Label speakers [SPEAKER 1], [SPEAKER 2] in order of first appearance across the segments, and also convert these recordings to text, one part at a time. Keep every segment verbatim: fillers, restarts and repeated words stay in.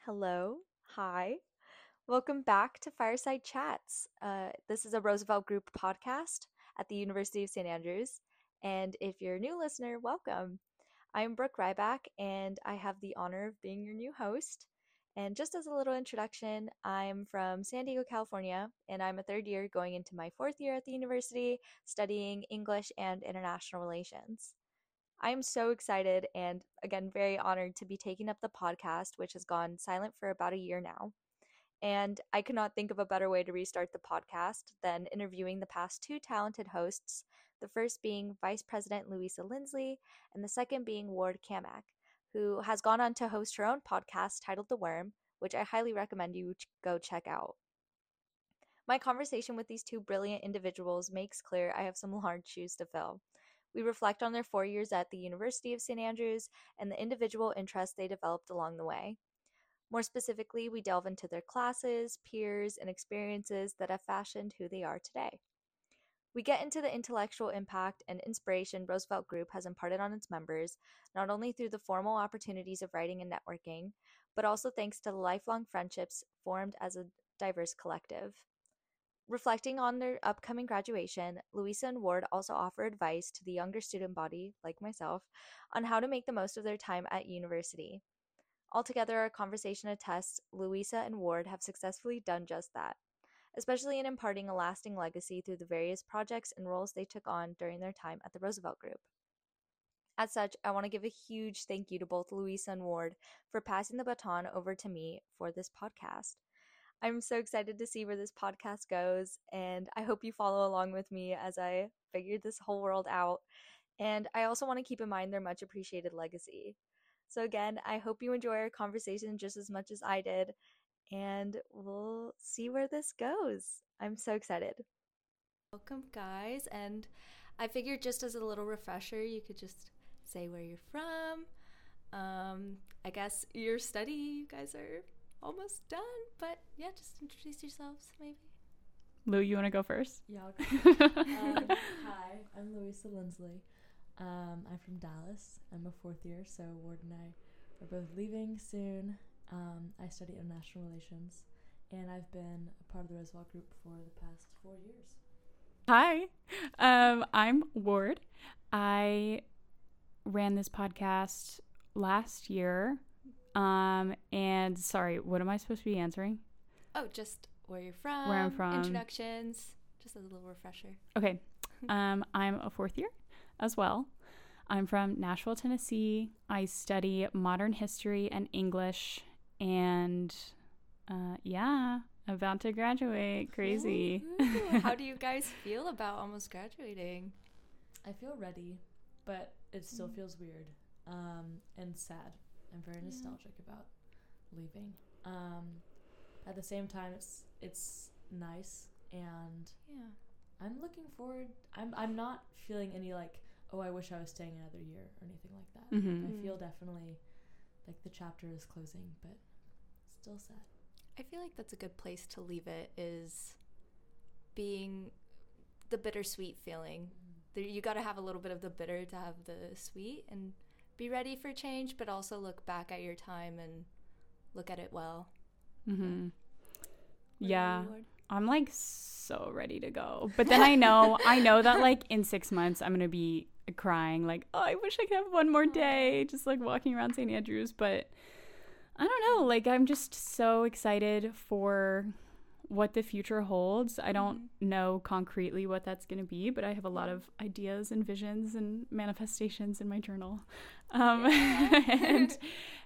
[SPEAKER 1] Hello. Hi. Welcome back to Fireside Chats. Uh, this is a Roosevelt Group podcast at the University of Saint Andrews. And if you're a new listener, welcome. I'm Brooke Ryback, and I have the honor of being your new host. And just as a little introduction, I'm from San Diego, California, and I'm a third year going into my fourth year at the university studying English and international relations. I'm so excited and, again, very honored to be taking up the podcast, which has gone silent for about a year now. And I could not think of a better way to restart the podcast than interviewing the past two talented hosts, the first being Vice President Louisa Lindsley, and the second being Ward Kamak, who has gone on to host her own podcast titled The Worm, which I highly recommend you ch- go check out. My conversation with these two brilliant individuals makes clear I have some large shoes to fill. We reflect on their four years at the University of Saint Andrews and the individual interests they developed along the way. More specifically, we delve into their classes, peers, and experiences that have fashioned who they are today. We get into the intellectual impact and inspiration Roosevelt Group has imparted on its members, not only through the formal opportunities of writing and networking, but also thanks to the lifelong friendships formed as a diverse collective. Reflecting on their upcoming graduation, Louisa and Ward also offer advice to the younger student body, like myself, on how to make the most of their time at university. Altogether, our conversation attests Louisa and Ward have successfully done just that, especially in imparting a lasting legacy through the various projects and roles they took on during their time at the Roosevelt Group. As such, I want to give a huge thank you to both Louisa and Ward for passing the baton over to me for this podcast. I'm so excited to see where this podcast goes, and I hope you follow along with me as I figure this whole world out. And I also want to keep in mind their much appreciated legacy. So, again, I hope you enjoy our conversation just as much as I did, and we'll see where this goes. I'm so excited.
[SPEAKER 2] Welcome, guys. And I figured just as a little refresher, you could just say where you're from. Um, I guess your study, you guys are almost done, but yeah, just introduce yourselves, maybe.
[SPEAKER 3] Lou, you want to go first?
[SPEAKER 4] Yeah, I'll go. um, hi, I'm Louisa Lindsley. Um, I'm from Dallas. I'm a fourth year, so Ward and I are both leaving soon. Um, I study international relations, and I've been a part of the Roosevelt Group for the past four years.
[SPEAKER 3] Hi, um, I'm Ward. I ran this podcast last year. Um, and sorry, what am I supposed to be answering?
[SPEAKER 2] Oh, just where you're from,
[SPEAKER 3] Where I'm from.
[SPEAKER 2] introductions, just as a little refresher.
[SPEAKER 3] Okay. Um, I'm a fourth year as well. I'm from Nashville, Tennessee. I study modern history and English, and uh, yeah, about to graduate. Crazy.
[SPEAKER 2] Ooh, how do you guys feel about almost graduating?
[SPEAKER 4] I feel ready, but it still
[SPEAKER 2] Mm.
[SPEAKER 4] feels weird um, and sad. I'm very
[SPEAKER 2] Yeah.
[SPEAKER 4] nostalgic about leaving. Um, at the same time, it's it's nice, and
[SPEAKER 2] Yeah.
[SPEAKER 4] I'm looking forward. I'm I'm not feeling any like, oh, I wish I was staying another year or anything like that.
[SPEAKER 3] Mhm.
[SPEAKER 4] I feel definitely like the chapter is closing, but still sad.
[SPEAKER 2] I feel like that's a good place to leave it, is being the bittersweet feeling. There, you got to have a little bit of the bitter to have the sweet, and be ready for change, but also look back at your time and look at it well.
[SPEAKER 3] Mm-hmm.
[SPEAKER 2] What
[SPEAKER 3] Yeah.
[SPEAKER 2] about you, Ward?
[SPEAKER 3] I'm like so ready to go. But then I know, I know that like in six months I'm going to be crying like, oh, I wish I could have one more day just like walking around Saint Andrews. But I don't know, like I'm just so excited for what the future holds. I don't
[SPEAKER 2] Mhm.
[SPEAKER 3] know concretely what that's going to be, but I have a lot of ideas and visions and manifestations in my journal. Um, and,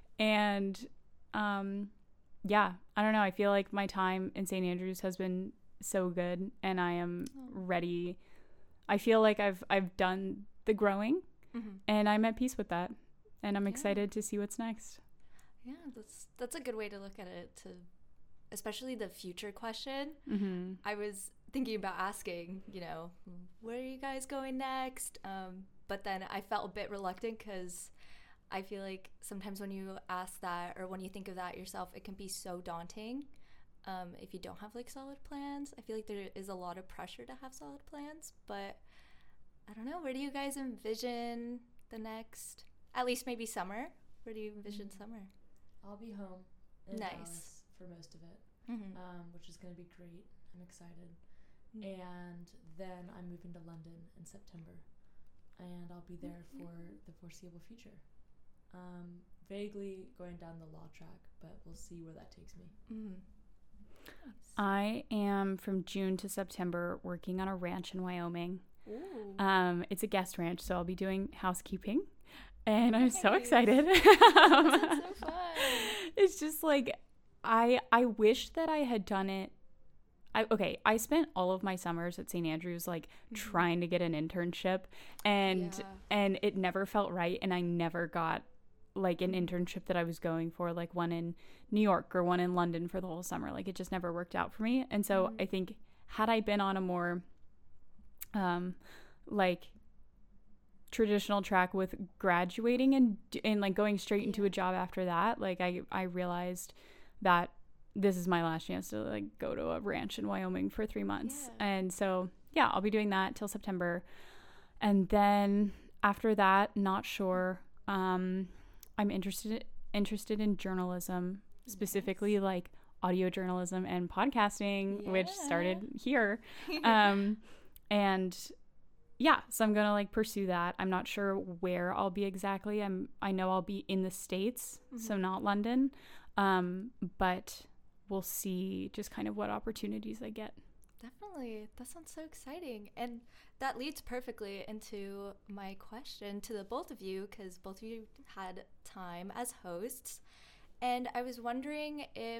[SPEAKER 3] and, um, yeah, I don't know. I feel like my time in Saint Andrews has been so good, and I am
[SPEAKER 2] Oh.
[SPEAKER 3] ready. I feel like I've I've done the growing,
[SPEAKER 2] Mhm.
[SPEAKER 3] and I'm at peace with that, and I'm
[SPEAKER 2] Yeah.
[SPEAKER 3] excited to see what's next.
[SPEAKER 2] Yeah, that's that's a good way to look at it, to especially the future question.
[SPEAKER 3] Mm-hmm.
[SPEAKER 2] I was thinking about asking, you know, where are you guys going next? Um, but then I felt a bit reluctant because I feel like sometimes when you ask that or when you think of that yourself, it can be so daunting um, if you don't have like solid plans. I feel like there is a lot of pressure to have solid plans, but I don't know. Where do you guys envision the next, at least maybe summer? Where do you envision
[SPEAKER 4] Mm.
[SPEAKER 2] summer?
[SPEAKER 4] I'll be home in
[SPEAKER 2] Nice.
[SPEAKER 4] Dallas for most of it,
[SPEAKER 2] Mm-hmm.
[SPEAKER 4] um, which is going to be great. I'm excited.
[SPEAKER 2] Mm.
[SPEAKER 4] And then I'm moving to London in September, and I'll be there for the foreseeable future. Um, vaguely going down the law track, but we'll see where that takes me.
[SPEAKER 2] Mm.
[SPEAKER 3] I am from June to September working on a ranch in Wyoming.
[SPEAKER 2] Ooh.
[SPEAKER 3] Um, it's a guest ranch, so I'll be doing housekeeping, and I'm so
[SPEAKER 2] Nice.
[SPEAKER 3] excited.
[SPEAKER 2] That sounds so fun.
[SPEAKER 3] It's just like I I wish that I had done it. I, okay, I spent all of my summers at Saint Andrews like
[SPEAKER 2] Mhm.
[SPEAKER 3] trying to get an internship, and
[SPEAKER 2] Yeah.
[SPEAKER 3] and it never felt right, and I never got like an internship that I was going for, like one in New York or one in London for the whole summer. Like it just never worked out for me. And so
[SPEAKER 2] Mhm.
[SPEAKER 3] I think had I been on a more um like traditional track with graduating and and like going straight into
[SPEAKER 2] Yeah.
[SPEAKER 3] a job after that, like I I realized that this is my last chance to like go to a ranch in Wyoming for three months.
[SPEAKER 2] Yeah.
[SPEAKER 3] And so yeah, I'll be doing that till September. And then after that, not sure. Um I'm interested interested in journalism, specifically like audio journalism and podcasting, which
[SPEAKER 2] Yeah.
[SPEAKER 3] started here. Um and yeah, so I'm gonna like pursue that. I'm not sure where I'll be exactly. I'm I know I'll be in the States, so
[SPEAKER 2] Mhm.
[SPEAKER 3] not London. Um, but we'll see just kind of what opportunities I get.
[SPEAKER 2] Definitely. That sounds so exciting. And that leads perfectly into my question to the both of you, because both of you had time as hosts. And I was wondering if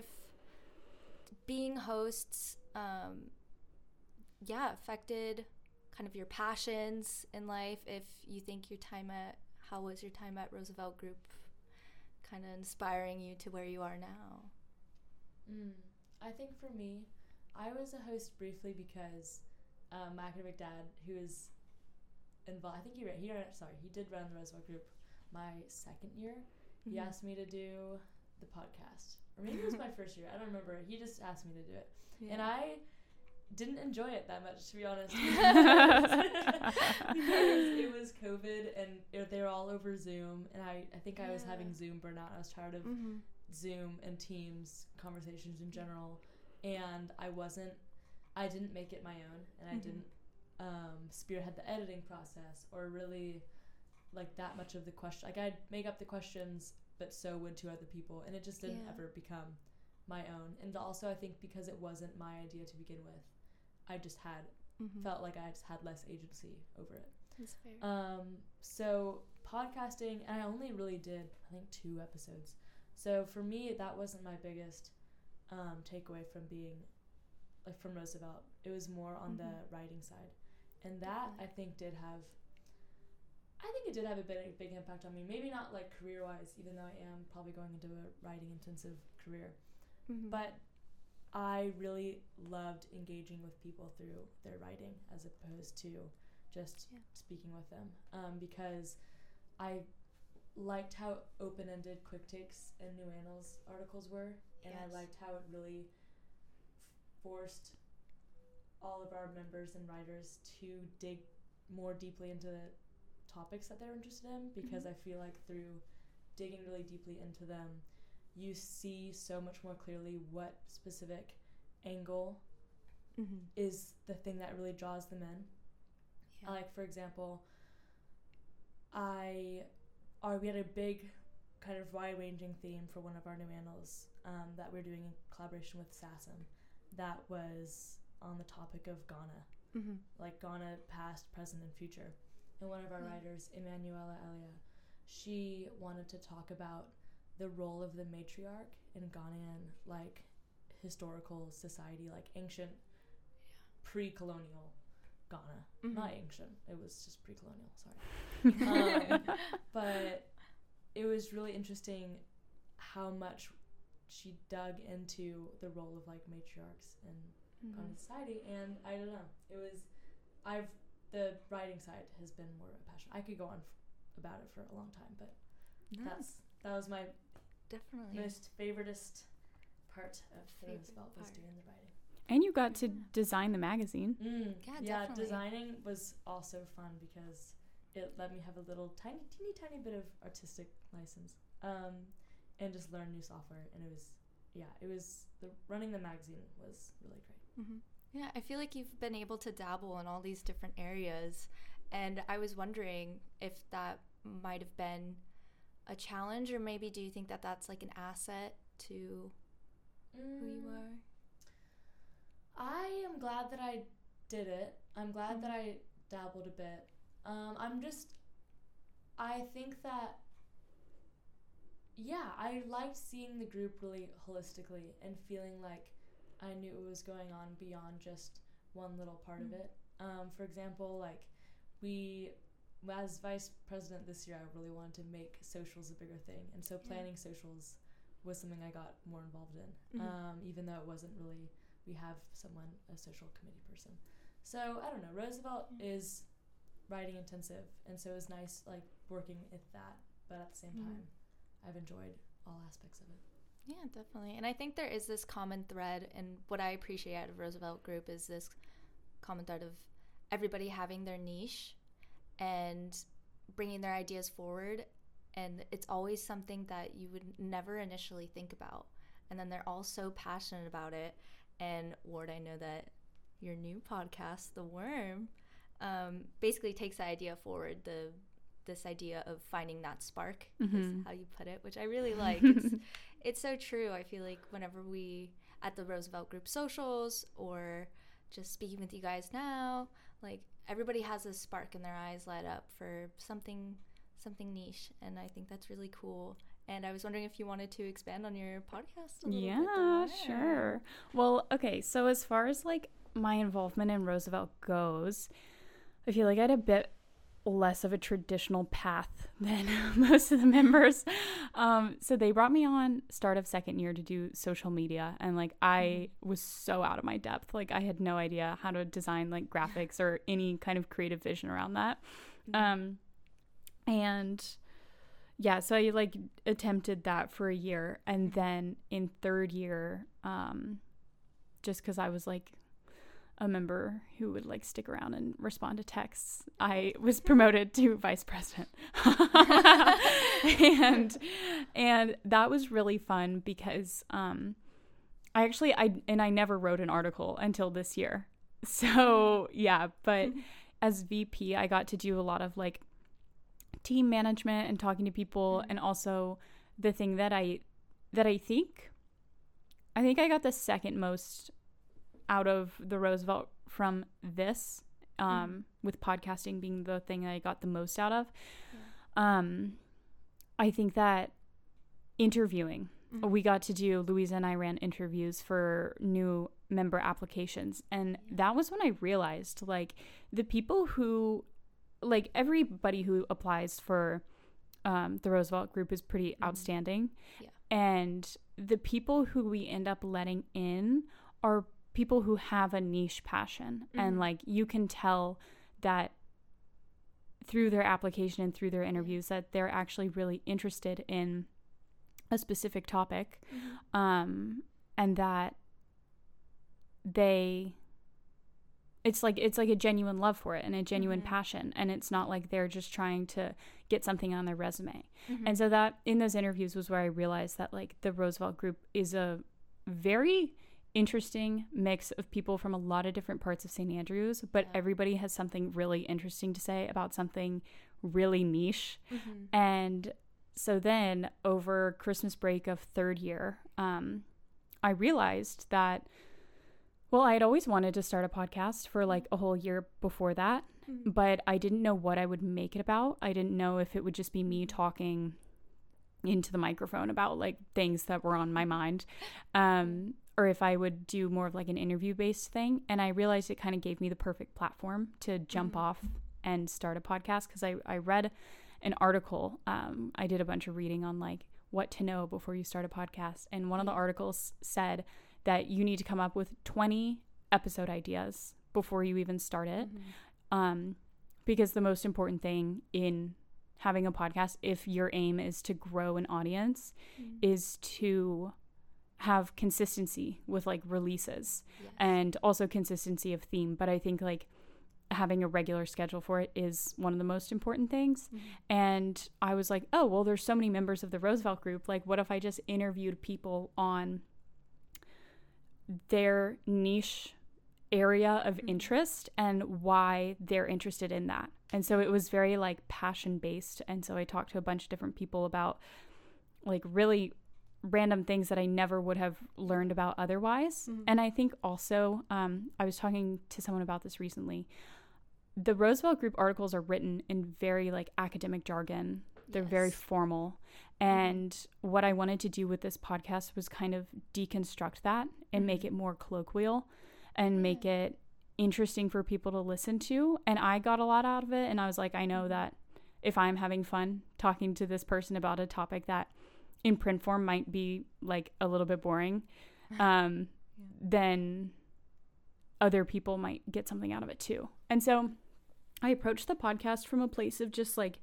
[SPEAKER 2] being hosts, um, yeah, affected kind of your passions in life. If you think your time at, how was your time at Roosevelt Group kind of inspiring you to where you are now?
[SPEAKER 4] Mm, I think for me, I was a host briefly because um, my academic dad, who is involved, I think he ran, he ran, sorry, he did run the Roosevelt Group my second year. He
[SPEAKER 2] Mhm.
[SPEAKER 4] asked me to do the podcast, or maybe it was my first year. I don't remember. He just asked me to do it,
[SPEAKER 2] Yeah.
[SPEAKER 4] and I didn't enjoy it that much, to be honest, because, because it was COVID and it, they were all over Zoom, and I, I think I was
[SPEAKER 2] Yeah.
[SPEAKER 4] having Zoom burnout. I was tired of
[SPEAKER 2] Mhm.
[SPEAKER 4] Zoom and Teams conversations in general, and I wasn't I didn't make it my own, and I
[SPEAKER 2] Mhm.
[SPEAKER 4] didn't um, spearhead the editing process or really like that much of the question. Like I'd make up the questions, but so would two other people, and it just didn't
[SPEAKER 2] Yeah.
[SPEAKER 4] ever become my own. And also I think because it wasn't my idea to begin with, I just had
[SPEAKER 2] Mhm.
[SPEAKER 4] felt like I just had less agency over it.
[SPEAKER 2] That's fair.
[SPEAKER 4] Um, so podcasting, and I only really did, I think, two episodes. So for me, that wasn't my biggest um, takeaway from being, like, from Roosevelt. It was more on
[SPEAKER 2] Mhm.
[SPEAKER 4] the writing side. And that,
[SPEAKER 2] Definitely.
[SPEAKER 4] I think, did have, I think it did have a big, big impact on me. Maybe not, like, career-wise, even though I am probably going into a writing-intensive career.
[SPEAKER 2] Mhm.
[SPEAKER 4] But I really loved engaging with people through their writing as opposed to just
[SPEAKER 2] Yeah.
[SPEAKER 4] speaking with them, um, because I liked how open-ended Quick Takes and New Annals articles were, and I
[SPEAKER 2] Yes.
[SPEAKER 4] liked how it really f- forced all of our members and writers to dig more deeply into the topics that they're interested in, because
[SPEAKER 2] Mhm.
[SPEAKER 4] I feel like through digging really deeply into them, you see so much more clearly what specific angle
[SPEAKER 2] Mhm.
[SPEAKER 4] is the thing that really draws them in.
[SPEAKER 2] Yeah.
[SPEAKER 4] Like, for example, I, or we had a big kind of wide-ranging theme for one of our new annals um, that we're doing in collaboration with SASM that was on the topic of Ghana,
[SPEAKER 2] Mhm.
[SPEAKER 4] like Ghana past, present, and future. And one of our
[SPEAKER 2] Yeah.
[SPEAKER 4] writers, Emanuela Elia, she wanted to talk about the role of the matriarch in Ghanaian, like, historical society, like ancient, pre-colonial Ghana.
[SPEAKER 2] Mhm.
[SPEAKER 4] Not ancient, it was just pre-colonial, sorry. um, but it was really interesting how much she dug into the role of, like, matriarchs in
[SPEAKER 2] Mhm.
[SPEAKER 4] Ghanaian society, and I don't know, it was, I've, the writing side has been more of a passion. I could go on f- about it for a long time, but
[SPEAKER 2] Nice.
[SPEAKER 4] that's, that was my
[SPEAKER 2] Definitely.
[SPEAKER 4] most favoritist part of the
[SPEAKER 2] Favorite
[SPEAKER 4] Roosevelt was
[SPEAKER 2] part.
[SPEAKER 4] doing the writing.
[SPEAKER 3] And you got to
[SPEAKER 2] Yeah.
[SPEAKER 3] design the magazine.
[SPEAKER 4] Mm,
[SPEAKER 2] Yeah,
[SPEAKER 4] yeah,
[SPEAKER 2] definitely.
[SPEAKER 4] designing was also fun because it let me have a little tiny, teeny, tiny bit of artistic license, um, and just learn new software, and it was yeah, it was the running the magazine was really great.
[SPEAKER 2] Mm-hmm. Yeah, I feel like you've been able to dabble in all these different areas, and I was wondering if that might have been a challenge, or maybe do you think that that's like an asset to mm. who you are?
[SPEAKER 4] I am glad that I did it. I'm glad mm-hmm. that I dabbled a bit. Um, I'm just, I think that, yeah, I liked seeing the group really holistically and feeling like I knew what was going on beyond just one little part mm-hmm. of it. Um, for example, like we, as vice president this year, I really wanted to make socials a bigger thing. And so planning yeah. socials was something I got more involved in, mm-hmm. um, even though it wasn't really, we have someone, a social committee person. So I don't know, Roosevelt mm-hmm. is writing intensive, and so it was nice like working at that, but at the same mm-hmm. time, I've enjoyed all aspects of it.
[SPEAKER 2] Yeah, definitely. And I think there is this common thread, and what I appreciate out of Roosevelt Group is this common thread of everybody having their niche and bringing their ideas forward, and it's always something that you would never initially think about, and then they're all so passionate about it. And Ward, I know that your new podcast, The Worm, um, basically takes the idea forward, the this idea of finding that spark mm-hmm. is how you put it, which I really like. It's it's so true. I feel like whenever we, at the Roosevelt Group socials or just speaking with you guys now, like everybody has a spark in their eyes light up for something something niche, and I think that's really cool. And I was wondering if you wanted to expand on your podcast a little
[SPEAKER 3] yeah,
[SPEAKER 2] bit.
[SPEAKER 3] Yeah, sure. Well, okay, so as far as like my involvement in Roosevelt goes, I feel like I had a bit less of a traditional path than most of the members. Um, so they brought me on start of second year to do social media, and like I mm-hmm. was so out of my depth. Like I had no idea how to design like graphics or any kind of creative vision around that. Mm-hmm. Um, and yeah, so I like attempted that for a year, and then in third year, um, just because I was like a member who would like stick around and respond to texts, I was promoted to vice president. and and that was really fun because um, I actually I and I never wrote an article until this year. So yeah, but as V P, I got to do a lot of like team management and talking to people, and also the thing that I that I think I think I got the second most out of the Roosevelt from this, um, mm. with podcasting being the thing that I got the most out of. Yeah. Um, I think that interviewing, mm. we got to do, Louisa and I ran interviews for new member applications. And yeah. that was when I realized like the people who, like everybody who applies for um, the Roosevelt Group is pretty mm. outstanding. Yeah. And the people who we end up letting in are people who have a niche passion, mm-hmm. and like you can tell that through their application and through their interviews that they're actually really interested in a specific topic, mm-hmm. um, and that they it's like it's like a genuine love for it and a genuine mm-hmm. passion, and it's not like they're just trying to get something on their resume. Mm-hmm. And so that in those interviews was where I realized that like the Roosevelt Group is a very interesting mix of people from a lot of different parts of Saint Andrews, but yeah. everybody has something really interesting to say about something really niche. Mm-hmm. And so then over Christmas break of third year, um, I realized that, well, I had always wanted to start a podcast for like a whole year before that, mm-hmm. but I didn't know what I would make it about. I didn't know if it would just be me talking into the microphone about like things that were on my mind, um, or if I would do more of like an interview based thing. And I realized it kind of gave me the perfect platform to jump mm-hmm. off and start a podcast, because I, I read an article. Um, I did a bunch of reading on like what to know before you start a podcast. And one of the articles said that you need to come up with twenty episode ideas before you even start it. Mm-hmm. Um, because the most important thing in having a podcast, if your aim is to grow an audience, mm-hmm. is to have consistency with like releases, yes. and also consistency of theme. But I think like having a regular schedule for it is one of the most important things. Mm-hmm. And I was like, oh, well, there's so many members of the Roosevelt Group. Like, what if I just interviewed people on their niche area of
[SPEAKER 2] Mhm.
[SPEAKER 3] interest and why they're interested in that. And so it was very like passion based. And so I talked to a bunch of different people about like really random things that I never would have learned about otherwise.
[SPEAKER 2] Mhm.
[SPEAKER 3] And I think also, um, I was talking to someone about this recently. The Roosevelt Group articles are written in very like academic jargon. They're very
[SPEAKER 2] Yes.
[SPEAKER 3] formal. And what I wanted to do with this podcast was kind of deconstruct that and make
[SPEAKER 2] Mhm.
[SPEAKER 3] it more colloquial and make
[SPEAKER 2] Yeah.
[SPEAKER 3] it interesting for people to listen to. And I got a lot out of it. And I was like, I know
[SPEAKER 2] Mhm.
[SPEAKER 3] that if I'm having fun talking to this person about a topic that in print form might be like a little bit boring, um,
[SPEAKER 2] Yeah.
[SPEAKER 3] then other people might get something out of it too. And so I approached the podcast from a place of just like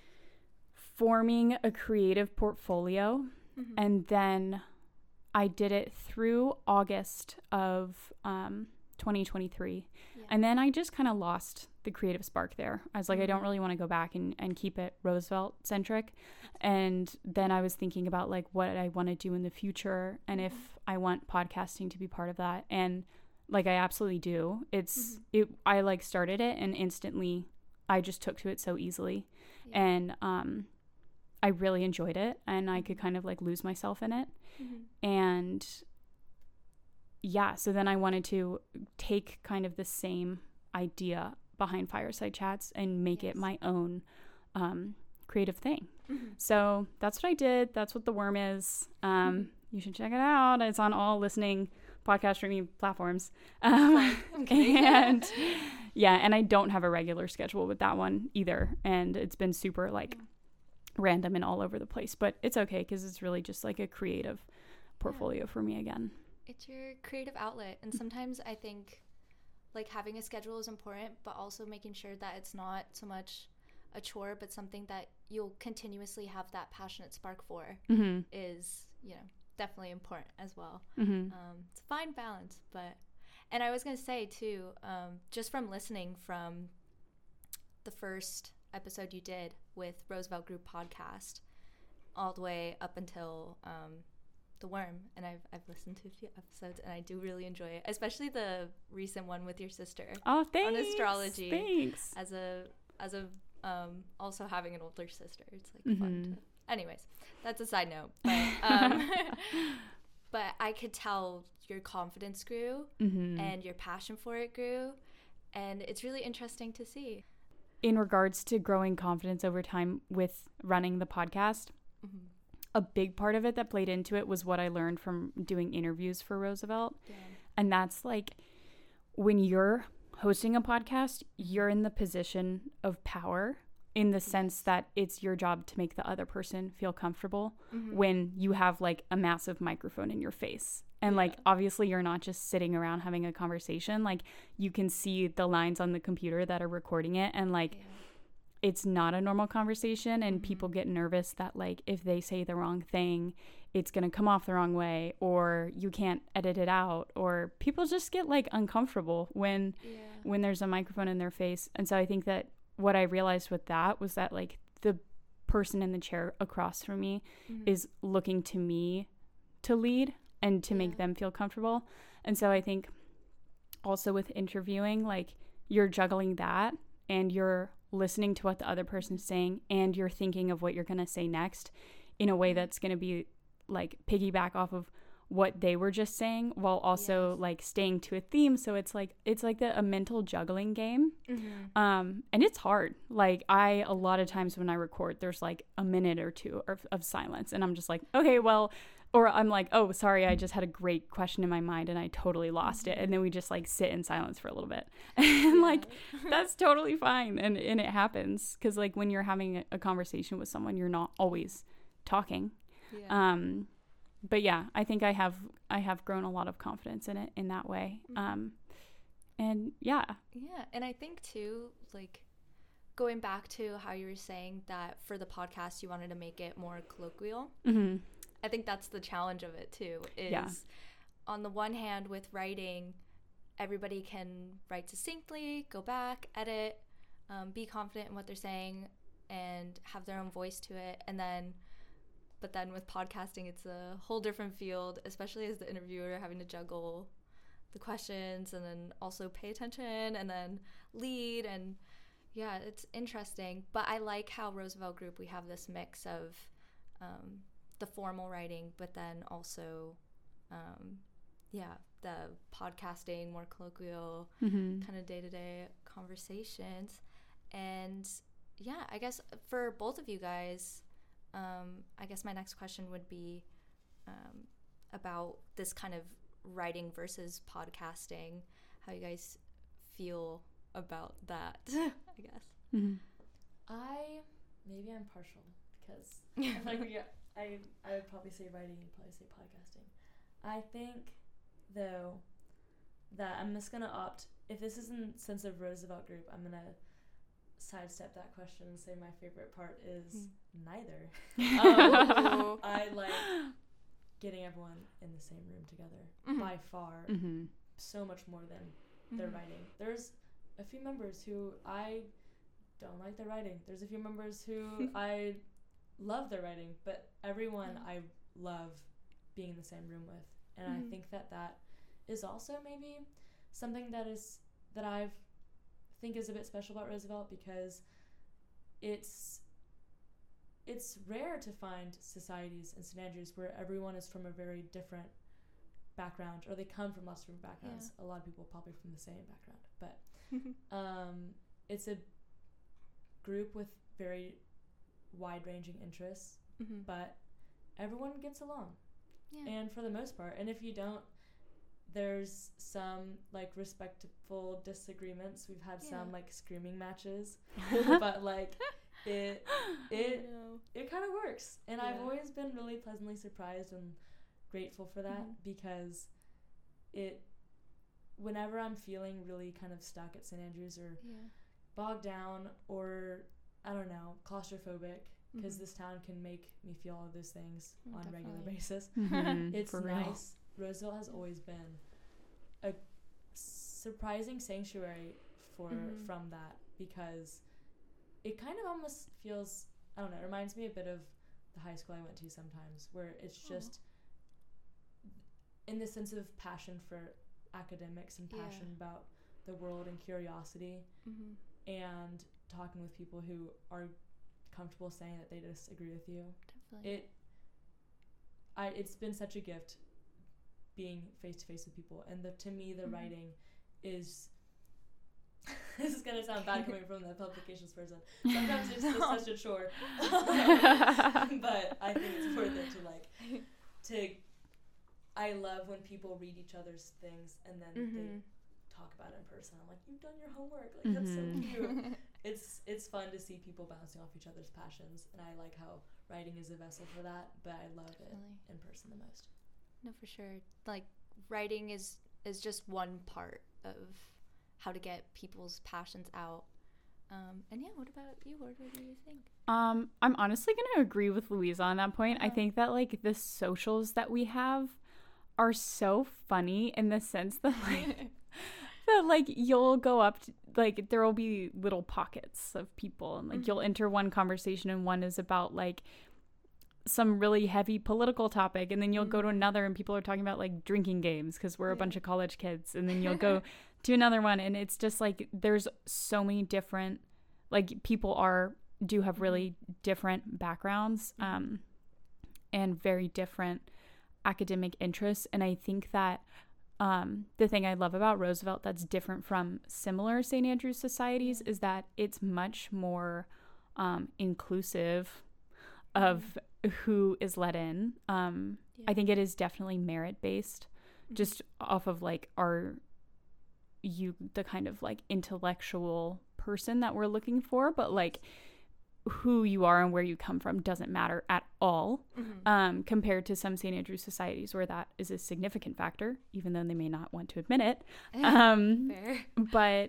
[SPEAKER 3] forming a creative portfolio.
[SPEAKER 2] Mhm.
[SPEAKER 3] And then I did it through August of um, twenty twenty-three.
[SPEAKER 2] Yeah.
[SPEAKER 3] And then I just kind of lost the creative spark there. I was like, I don't
[SPEAKER 2] Mhm.
[SPEAKER 3] really want to go back and, and keep it Roosevelt centric. And then I was thinking about like what I want to do in the future and
[SPEAKER 2] Mhm.
[SPEAKER 3] if I want podcasting to be part of that. And like I absolutely do. It's
[SPEAKER 2] Mhm.
[SPEAKER 3] it I like started it and instantly I just took to it so easily.
[SPEAKER 2] Yeah.
[SPEAKER 3] And um I really enjoyed it and I could kind of like lose myself in it.
[SPEAKER 2] Mhm.
[SPEAKER 3] And yeah, so then I wanted to take kind of the same idea behind Fireside Chats and make it
[SPEAKER 2] Yes.
[SPEAKER 3] my own um, creative thing.
[SPEAKER 2] Mhm.
[SPEAKER 3] So that's what I did. That's what The Worm is. Um,
[SPEAKER 2] Mhm.
[SPEAKER 3] you should check it out. It's on all listening podcast streaming platforms. Um,
[SPEAKER 2] I'm kidding.
[SPEAKER 3] and yeah, and I don't have a regular schedule with that one either. And it's been super like
[SPEAKER 2] Mm.
[SPEAKER 3] random and all over the place, but it's okay because it's really just like a creative portfolio for me again.
[SPEAKER 2] It's your creative outlet. And sometimes I think like having a schedule is important, but also making sure that it's not so much a chore, but something that you'll continuously have that passionate spark for
[SPEAKER 3] Mm-hmm.
[SPEAKER 2] is, you know, definitely important as well.
[SPEAKER 3] Mm-hmm.
[SPEAKER 2] Um, it's a fine balance, but, and I was going to say too, um, just from listening from the first episode you did with Roosevelt Group podcast all the way up until um, The Worm, and I've, I've listened to a few episodes and I do really enjoy it, especially the recent one with your sister.
[SPEAKER 3] Oh, thanks.
[SPEAKER 2] astrology.
[SPEAKER 3] Thanks.
[SPEAKER 2] As a, as a, um, also having an older sister, it's like fun
[SPEAKER 3] Mhm.
[SPEAKER 2] to, anyways, that's a side note, but, um, but I could tell your confidence grew
[SPEAKER 3] Mm-hmm.
[SPEAKER 2] and your passion for it grew, and it's really interesting to see.
[SPEAKER 3] In regards to growing confidence over time with running the podcast,
[SPEAKER 2] Mm-hmm.
[SPEAKER 3] a big part of it that played into it was what I learned from doing interviews for Roosevelt.
[SPEAKER 2] Yeah.
[SPEAKER 3] And that's like when you're hosting a podcast, you're in the position of power in the sense that it's your job to make the other person feel comfortable
[SPEAKER 2] Mm-hmm.
[SPEAKER 3] when you have like a massive microphone in your face. And like
[SPEAKER 2] Yeah.
[SPEAKER 3] obviously you're not just sitting around having a conversation, like you can see the lines on the computer that are recording it, and like
[SPEAKER 2] Yeah.
[SPEAKER 3] it's not a normal conversation, and
[SPEAKER 2] Mhm.
[SPEAKER 3] people get nervous that like if they say the wrong thing it's going to come off the wrong way, or you can't edit it out, or people just get like uncomfortable when
[SPEAKER 2] Yeah.
[SPEAKER 3] when there's a microphone in their face. And so I think that what I realized with that was that like the person in the chair across from me
[SPEAKER 2] Mhm.
[SPEAKER 3] is looking to me to lead and to make
[SPEAKER 2] Yeah.
[SPEAKER 3] them feel comfortable. And so I think also with interviewing, like you're juggling that and you're listening to what the other person's saying and you're thinking of what you're going to say next in a way
[SPEAKER 2] Mhm.
[SPEAKER 3] that's going to be like piggyback off of what they were just saying while also
[SPEAKER 2] Yes.
[SPEAKER 3] like staying to a theme. So it's like it's like the, a mental juggling game.
[SPEAKER 2] Mhm.
[SPEAKER 3] Um, and it's hard. Like I, a lot of times when I record, there's like a minute or two of, of silence, and I'm just like, okay, well, or I'm like, oh, sorry, I just had a great question in my mind and I totally lost it, and then we just like sit in silence for a little bit, and like
[SPEAKER 2] Yeah.
[SPEAKER 3] that's totally fine, and and it happens because like when you're having a, a conversation with someone, you're not always talking.
[SPEAKER 2] Yeah.
[SPEAKER 3] Um, but yeah, I think I have I have grown a lot of confidence in it in that way.
[SPEAKER 2] Mhm.
[SPEAKER 3] Um, and yeah.
[SPEAKER 2] Yeah, and I think too, like going back to how you were saying that for the podcast you wanted to make it more colloquial.
[SPEAKER 3] Mm-hmm.
[SPEAKER 2] I think that's the challenge of it too. Is
[SPEAKER 3] Yeah.
[SPEAKER 2] on the one hand with writing, everybody can write succinctly, go back, edit, um, be confident in what they're saying, and have their own voice to it. And then, but then with podcasting, it's a whole different field, especially as the interviewer having to juggle the questions and then also pay attention and then lead. And yeah, it's interesting. But I like how Roosevelt Group, we have this mix of um, the formal writing, but then also, um, yeah, the podcasting, more colloquial,
[SPEAKER 3] Mm-hmm.
[SPEAKER 2] kind of day-to-day conversations. And yeah, I guess for both of you guys, um, I guess my next question would be um, about this kind of writing versus podcasting, how you guys feel about that, I guess.
[SPEAKER 3] Mm-hmm.
[SPEAKER 4] I maybe I'm partial because like yeah, I I would probably say writing, you'd probably say podcasting. I think though that I'm just gonna opt, if this isn't sense of Roosevelt Group, I'm gonna sidestep that question and say my favorite part is
[SPEAKER 2] Mm.
[SPEAKER 4] neither.
[SPEAKER 2] Oh.
[SPEAKER 4] I like getting everyone in the same room together
[SPEAKER 2] Mhm.
[SPEAKER 4] by far,
[SPEAKER 3] Mm-hmm.
[SPEAKER 4] so much more than their
[SPEAKER 2] Mhm.
[SPEAKER 4] writing. There's a few members who I don't like their writing. There's a few members who I love their writing, but everyone
[SPEAKER 2] Yeah.
[SPEAKER 4] I love being in the same room with. And
[SPEAKER 2] Mhm.
[SPEAKER 4] I think that that is also maybe something that is that I think is a bit special about Roosevelt, because it's it's rare to find societies in Saint Andrews where everyone is from a very different background, or they come from lots of different backgrounds. A lot of people probably from the same background, but um, it's a group with very wide-ranging interests,
[SPEAKER 2] Mhm.
[SPEAKER 4] but everyone gets along,
[SPEAKER 2] Yeah.
[SPEAKER 4] and for the most part. And if you don't, there's some like respectful disagreements. We've had some
[SPEAKER 2] Yeah.
[SPEAKER 4] like screaming matches, but like it it
[SPEAKER 2] No.
[SPEAKER 4] it kind of works, and I've
[SPEAKER 2] Yeah.
[SPEAKER 4] always been really pleasantly surprised and grateful for that,
[SPEAKER 2] Mhm.
[SPEAKER 4] because it whenever I'm feeling really kind of stuck at Saint Andrews or
[SPEAKER 2] Yeah.
[SPEAKER 4] bogged down, or I don't know, claustrophobic, because
[SPEAKER 2] Mhm.
[SPEAKER 4] this town can make me feel all of those things
[SPEAKER 2] Mm,
[SPEAKER 4] on a regular
[SPEAKER 2] definitely.
[SPEAKER 4] basis.
[SPEAKER 3] Mm-hmm.
[SPEAKER 4] It's
[SPEAKER 3] For real.
[SPEAKER 4] nice. Roosevelt has always been a surprising sanctuary for
[SPEAKER 2] Mhm.
[SPEAKER 4] from that, because it kind of almost feels, I don't know, it reminds me a bit of the high school I went to sometimes, where it's
[SPEAKER 2] Aw.
[SPEAKER 4] just in the sense of passion for academics and
[SPEAKER 2] Yeah.
[SPEAKER 4] passion about the world and curiosity,
[SPEAKER 2] Mhm.
[SPEAKER 4] and talking with people who are comfortable saying that they disagree with you.
[SPEAKER 2] Definitely.
[SPEAKER 4] It I it's been such a gift being face to face with people, and the to me the
[SPEAKER 2] Mhm.
[SPEAKER 4] writing is this is gonna sound bad coming from the publications person. Sometimes it's just such a chore. But I think it's worth it to like to I love when people read each other's things and then they
[SPEAKER 2] Mhm.
[SPEAKER 4] talk about it in person. I'm like, you've done your homework. Like that's
[SPEAKER 3] Mhm.
[SPEAKER 4] so cute. It's it's fun to see people bouncing off each other's passions, and I like how writing is a vessel for that, but I love it
[SPEAKER 2] Definitely.
[SPEAKER 4] in person the most.
[SPEAKER 2] No, for sure. Like writing is is just one part of how to get people's passions out. Um, and yeah, what about you? What do you think?
[SPEAKER 3] Um, I'm honestly going to agree with Louisa on that point. I
[SPEAKER 2] Uh-huh.
[SPEAKER 3] think that like the socials that we have are so funny in the sense that like that like you'll go up to, like there will be little pockets of people, and like you'll
[SPEAKER 2] Mhm.
[SPEAKER 3] enter one conversation and one is about like some really heavy political topic, and then you'll go to
[SPEAKER 2] Mhm.
[SPEAKER 3] another and people are talking about like drinking games because we're a bunch
[SPEAKER 2] Yeah.
[SPEAKER 3] of college kids, and then you'll go to another one, and it's just like there's so many different like people are do have really different backgrounds um and very different academic interests. And I think that um the thing I love about Roosevelt that's different from similar Saint Andrews societies is that it's much more um inclusive of who is let in. um
[SPEAKER 2] Yeah.
[SPEAKER 3] I think it is definitely merit based,
[SPEAKER 2] Mhm.
[SPEAKER 3] just off of like our you the kind of like intellectual person that we're looking for, but like who you are and where you come from doesn't matter at all,
[SPEAKER 2] Mhm.
[SPEAKER 3] um, compared to some Saint Andrews societies where that is a significant factor, even though they may not want to admit it. Um,
[SPEAKER 2] Fair.
[SPEAKER 3] but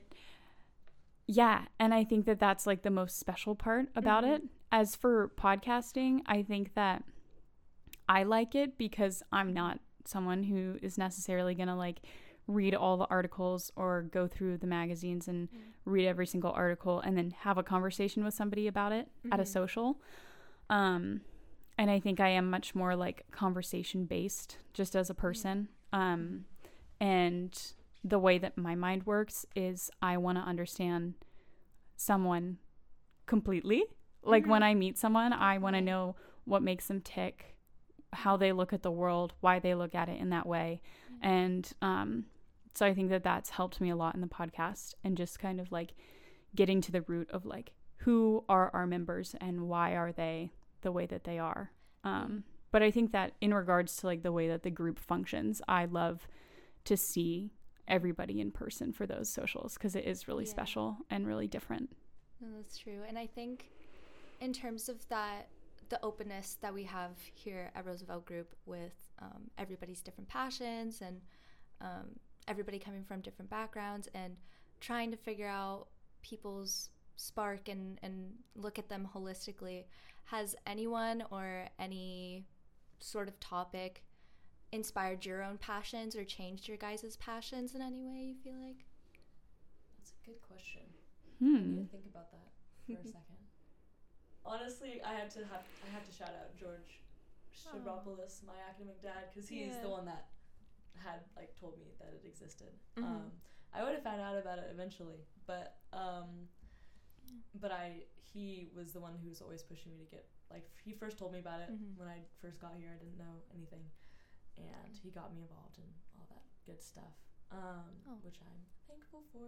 [SPEAKER 3] yeah, and I think that that's like the most special part about
[SPEAKER 2] Mhm.
[SPEAKER 3] it. As for podcasting, I think that I like it because I'm not someone who is necessarily going to like read all the articles or go through the magazines and
[SPEAKER 2] Mm.
[SPEAKER 3] read every single article and then have a conversation with somebody about it at a
[SPEAKER 2] Mhm.
[SPEAKER 3] social. Um, and I think I am much more like conversation based just as a person. Um, And the way that my mind works is I want to understand someone completely. Like
[SPEAKER 2] Mm-hmm.
[SPEAKER 3] when I meet someone, I want to know what makes them tick, how they look at the world, why they look at it in that way.
[SPEAKER 2] Mm-hmm.
[SPEAKER 3] And um, so I think that that's helped me a lot in the podcast, and just kind of like getting to the root of like, who are our members and why are they the way that they are. Um, but I think that in regards to like the way that the group functions, I love to see everybody in person for those socials, because it is really
[SPEAKER 2] Yeah.
[SPEAKER 3] special and really different.
[SPEAKER 2] No, that's true. And I think in terms of that, the openness that we have here at Roosevelt Group with um, everybody's different passions and um, everybody coming from different backgrounds and trying to figure out people's spark and, and look at them holistically. Has anyone or any sort of topic inspired your own passions or changed your guys' passions in any way, you feel like?
[SPEAKER 4] That's a good question. I
[SPEAKER 3] Hmm.
[SPEAKER 4] need to think about that for a second. Honestly, I had to have I had to shout out George Stavropoulos, my academic dad, because he's
[SPEAKER 2] Yeah.
[SPEAKER 4] the one that had like told me that it existed.
[SPEAKER 2] Mhm.
[SPEAKER 4] Um, I would have found out about it eventually, but um, but I he was the one who was always pushing me to get like he first told me about it
[SPEAKER 2] Mhm.
[SPEAKER 4] when I first got here. I didn't know anything, and he got me involved in all that good stuff, um,
[SPEAKER 2] Oh.
[SPEAKER 4] which I'm thankful for.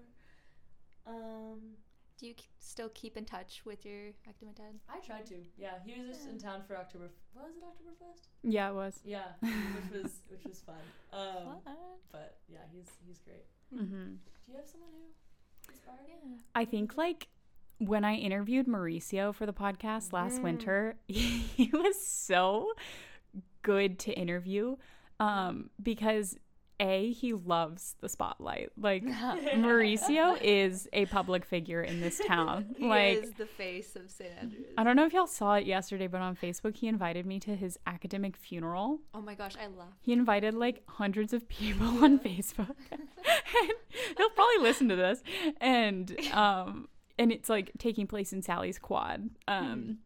[SPEAKER 4] Um,
[SPEAKER 2] Do you k- still keep in touch with your academic dad?
[SPEAKER 4] I tried to. Yeah, he was just
[SPEAKER 2] Yeah.
[SPEAKER 4] in town for October. What was it, Oktoberfest?
[SPEAKER 3] Yeah, it was.
[SPEAKER 4] Yeah, which was which was fun. Um,
[SPEAKER 2] Fun.
[SPEAKER 4] but yeah, he's he's great.
[SPEAKER 3] Mm-hmm.
[SPEAKER 4] Do you have someone who inspired you?
[SPEAKER 2] Yeah.
[SPEAKER 3] I think like when I interviewed Mauricio for the podcast last
[SPEAKER 2] Mm.
[SPEAKER 3] winter, he was so good to interview, um, because A, he loves the spotlight. Like Mauricio is a public figure in this town.
[SPEAKER 2] He
[SPEAKER 3] like
[SPEAKER 2] is the face of Saint Andrews.
[SPEAKER 3] I don't know if y'all saw it yesterday, but on Facebook he invited me to his academic funeral.
[SPEAKER 2] Oh my gosh, I laughed.
[SPEAKER 3] He invited like hundreds of people on Facebook. And he'll probably listen to this. And um and it's like taking place in Sally's quad. Um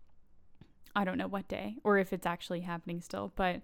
[SPEAKER 3] I don't know what day or if it's actually happening still, but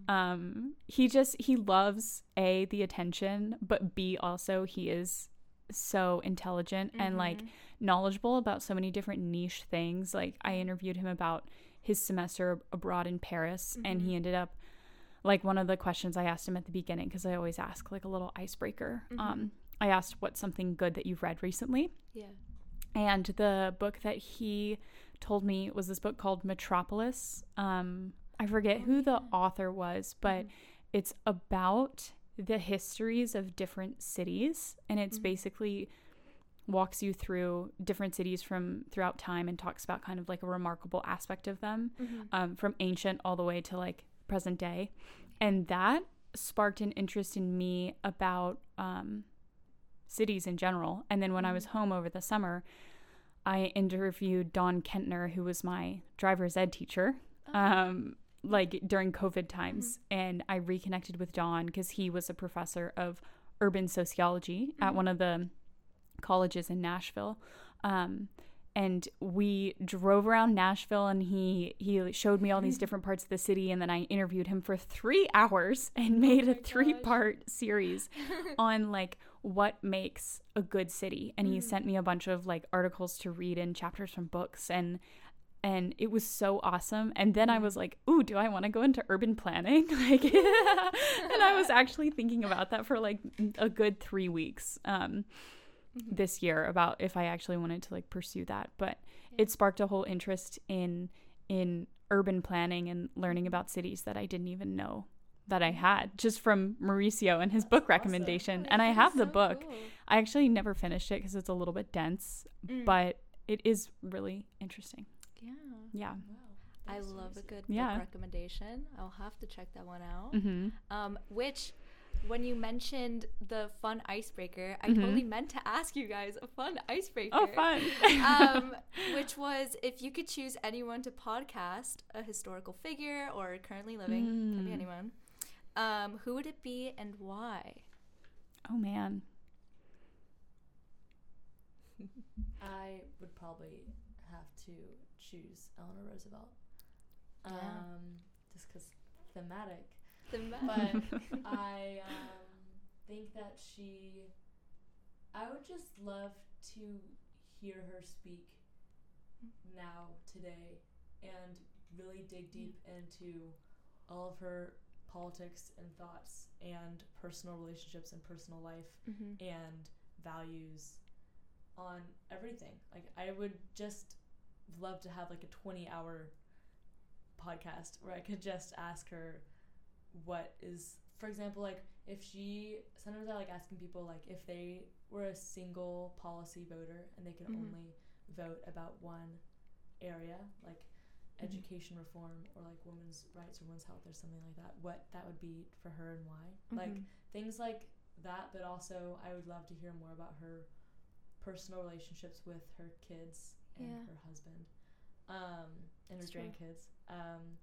[SPEAKER 3] um he just he loves A, the attention, but B, also he is so intelligent and like
[SPEAKER 2] Mhm.
[SPEAKER 3] knowledgeable about so many different niche things. Like I interviewed him about his semester abroad in Paris, and he ended up like one of the questions I asked him at the beginning, because I always ask like a little icebreaker.
[SPEAKER 2] Mhm.
[SPEAKER 3] Um, I asked what's something good that you've read recently,
[SPEAKER 2] Yeah.
[SPEAKER 3] and the book that he told me was this book called Metropolis. Um, I forget
[SPEAKER 2] Oh,
[SPEAKER 3] who the
[SPEAKER 2] yeah.
[SPEAKER 3] author was, but it's about the histories of different cities, and it's
[SPEAKER 2] Mhm.
[SPEAKER 3] basically walks you through different cities from throughout time and talks about kind of like a remarkable aspect of them,
[SPEAKER 2] Mhm.
[SPEAKER 3] um, from ancient all the way to like present day. And that sparked an interest in me about um, cities in general. And then when I was home over the summer, I interviewed Dawn Kentner, who was my driver's ed teacher, um, like during COVID times. And I reconnected with Dawn because he was a professor of urban sociology at one of the colleges in Nashville. Um, and we drove around Nashville, and he he showed me all these different parts of the city, and then I interviewed him for three hours and made a three part series on like what makes a good city. And he sent me a bunch of like articles to read and chapters from books, and and it was so awesome. And then I was like, ooh, do I want to go into urban planning? Like, and I was actually thinking about that for like a good three weeks. Um, this year about if I actually wanted to like pursue that, but it sparked a whole interest in in urban planning and learning about cities that I didn't even know that I had, just from Mauricio and his book recommendation. And I have the book. I actually never finished it because it's a little bit dense,
[SPEAKER 2] Mm.
[SPEAKER 3] but it is really interesting.
[SPEAKER 2] Yeah.
[SPEAKER 3] Yeah.
[SPEAKER 4] Wow.
[SPEAKER 2] I
[SPEAKER 4] Thanks,
[SPEAKER 2] love a
[SPEAKER 4] Lucy.
[SPEAKER 2] good
[SPEAKER 3] Yeah.
[SPEAKER 2] book recommendation. I'll have to check that one out.
[SPEAKER 3] Mm-hmm.
[SPEAKER 2] Um, which, when you mentioned the fun icebreaker, I
[SPEAKER 3] Mhm.
[SPEAKER 2] totally meant to ask you guys a fun icebreaker.
[SPEAKER 3] Oh, fun.
[SPEAKER 2] um, which was if you could choose anyone to podcast, a historical figure or currently living, can be
[SPEAKER 3] Mm.
[SPEAKER 2] anyone, um, who would it be and why?
[SPEAKER 3] Oh, man.
[SPEAKER 4] I would probably have to choose Eleanor Roosevelt. Um,
[SPEAKER 2] Yeah.
[SPEAKER 4] just because thematic.
[SPEAKER 2] The
[SPEAKER 4] But I, um, think that she, I would just love to hear her speak now, today, and really dig deep into all of her politics and thoughts and personal relationships and personal life
[SPEAKER 2] Mm-hmm.
[SPEAKER 4] and values on everything. Like, I would just love to have like a twenty hour podcast where I could just ask her what is, for example, like if she, sometimes I like asking people like if they were a single policy voter and they could
[SPEAKER 2] Mhm.
[SPEAKER 4] only vote about one area, like education reform or like women's rights or women's health or something like that, what that would be for her and why. Like
[SPEAKER 2] Mhm.
[SPEAKER 4] things like that, but also I would love to hear more about her personal relationships with her kids and
[SPEAKER 2] Yeah.
[SPEAKER 4] her husband, um, and
[SPEAKER 2] That's
[SPEAKER 4] her
[SPEAKER 2] true.
[SPEAKER 4] grandkids. Um,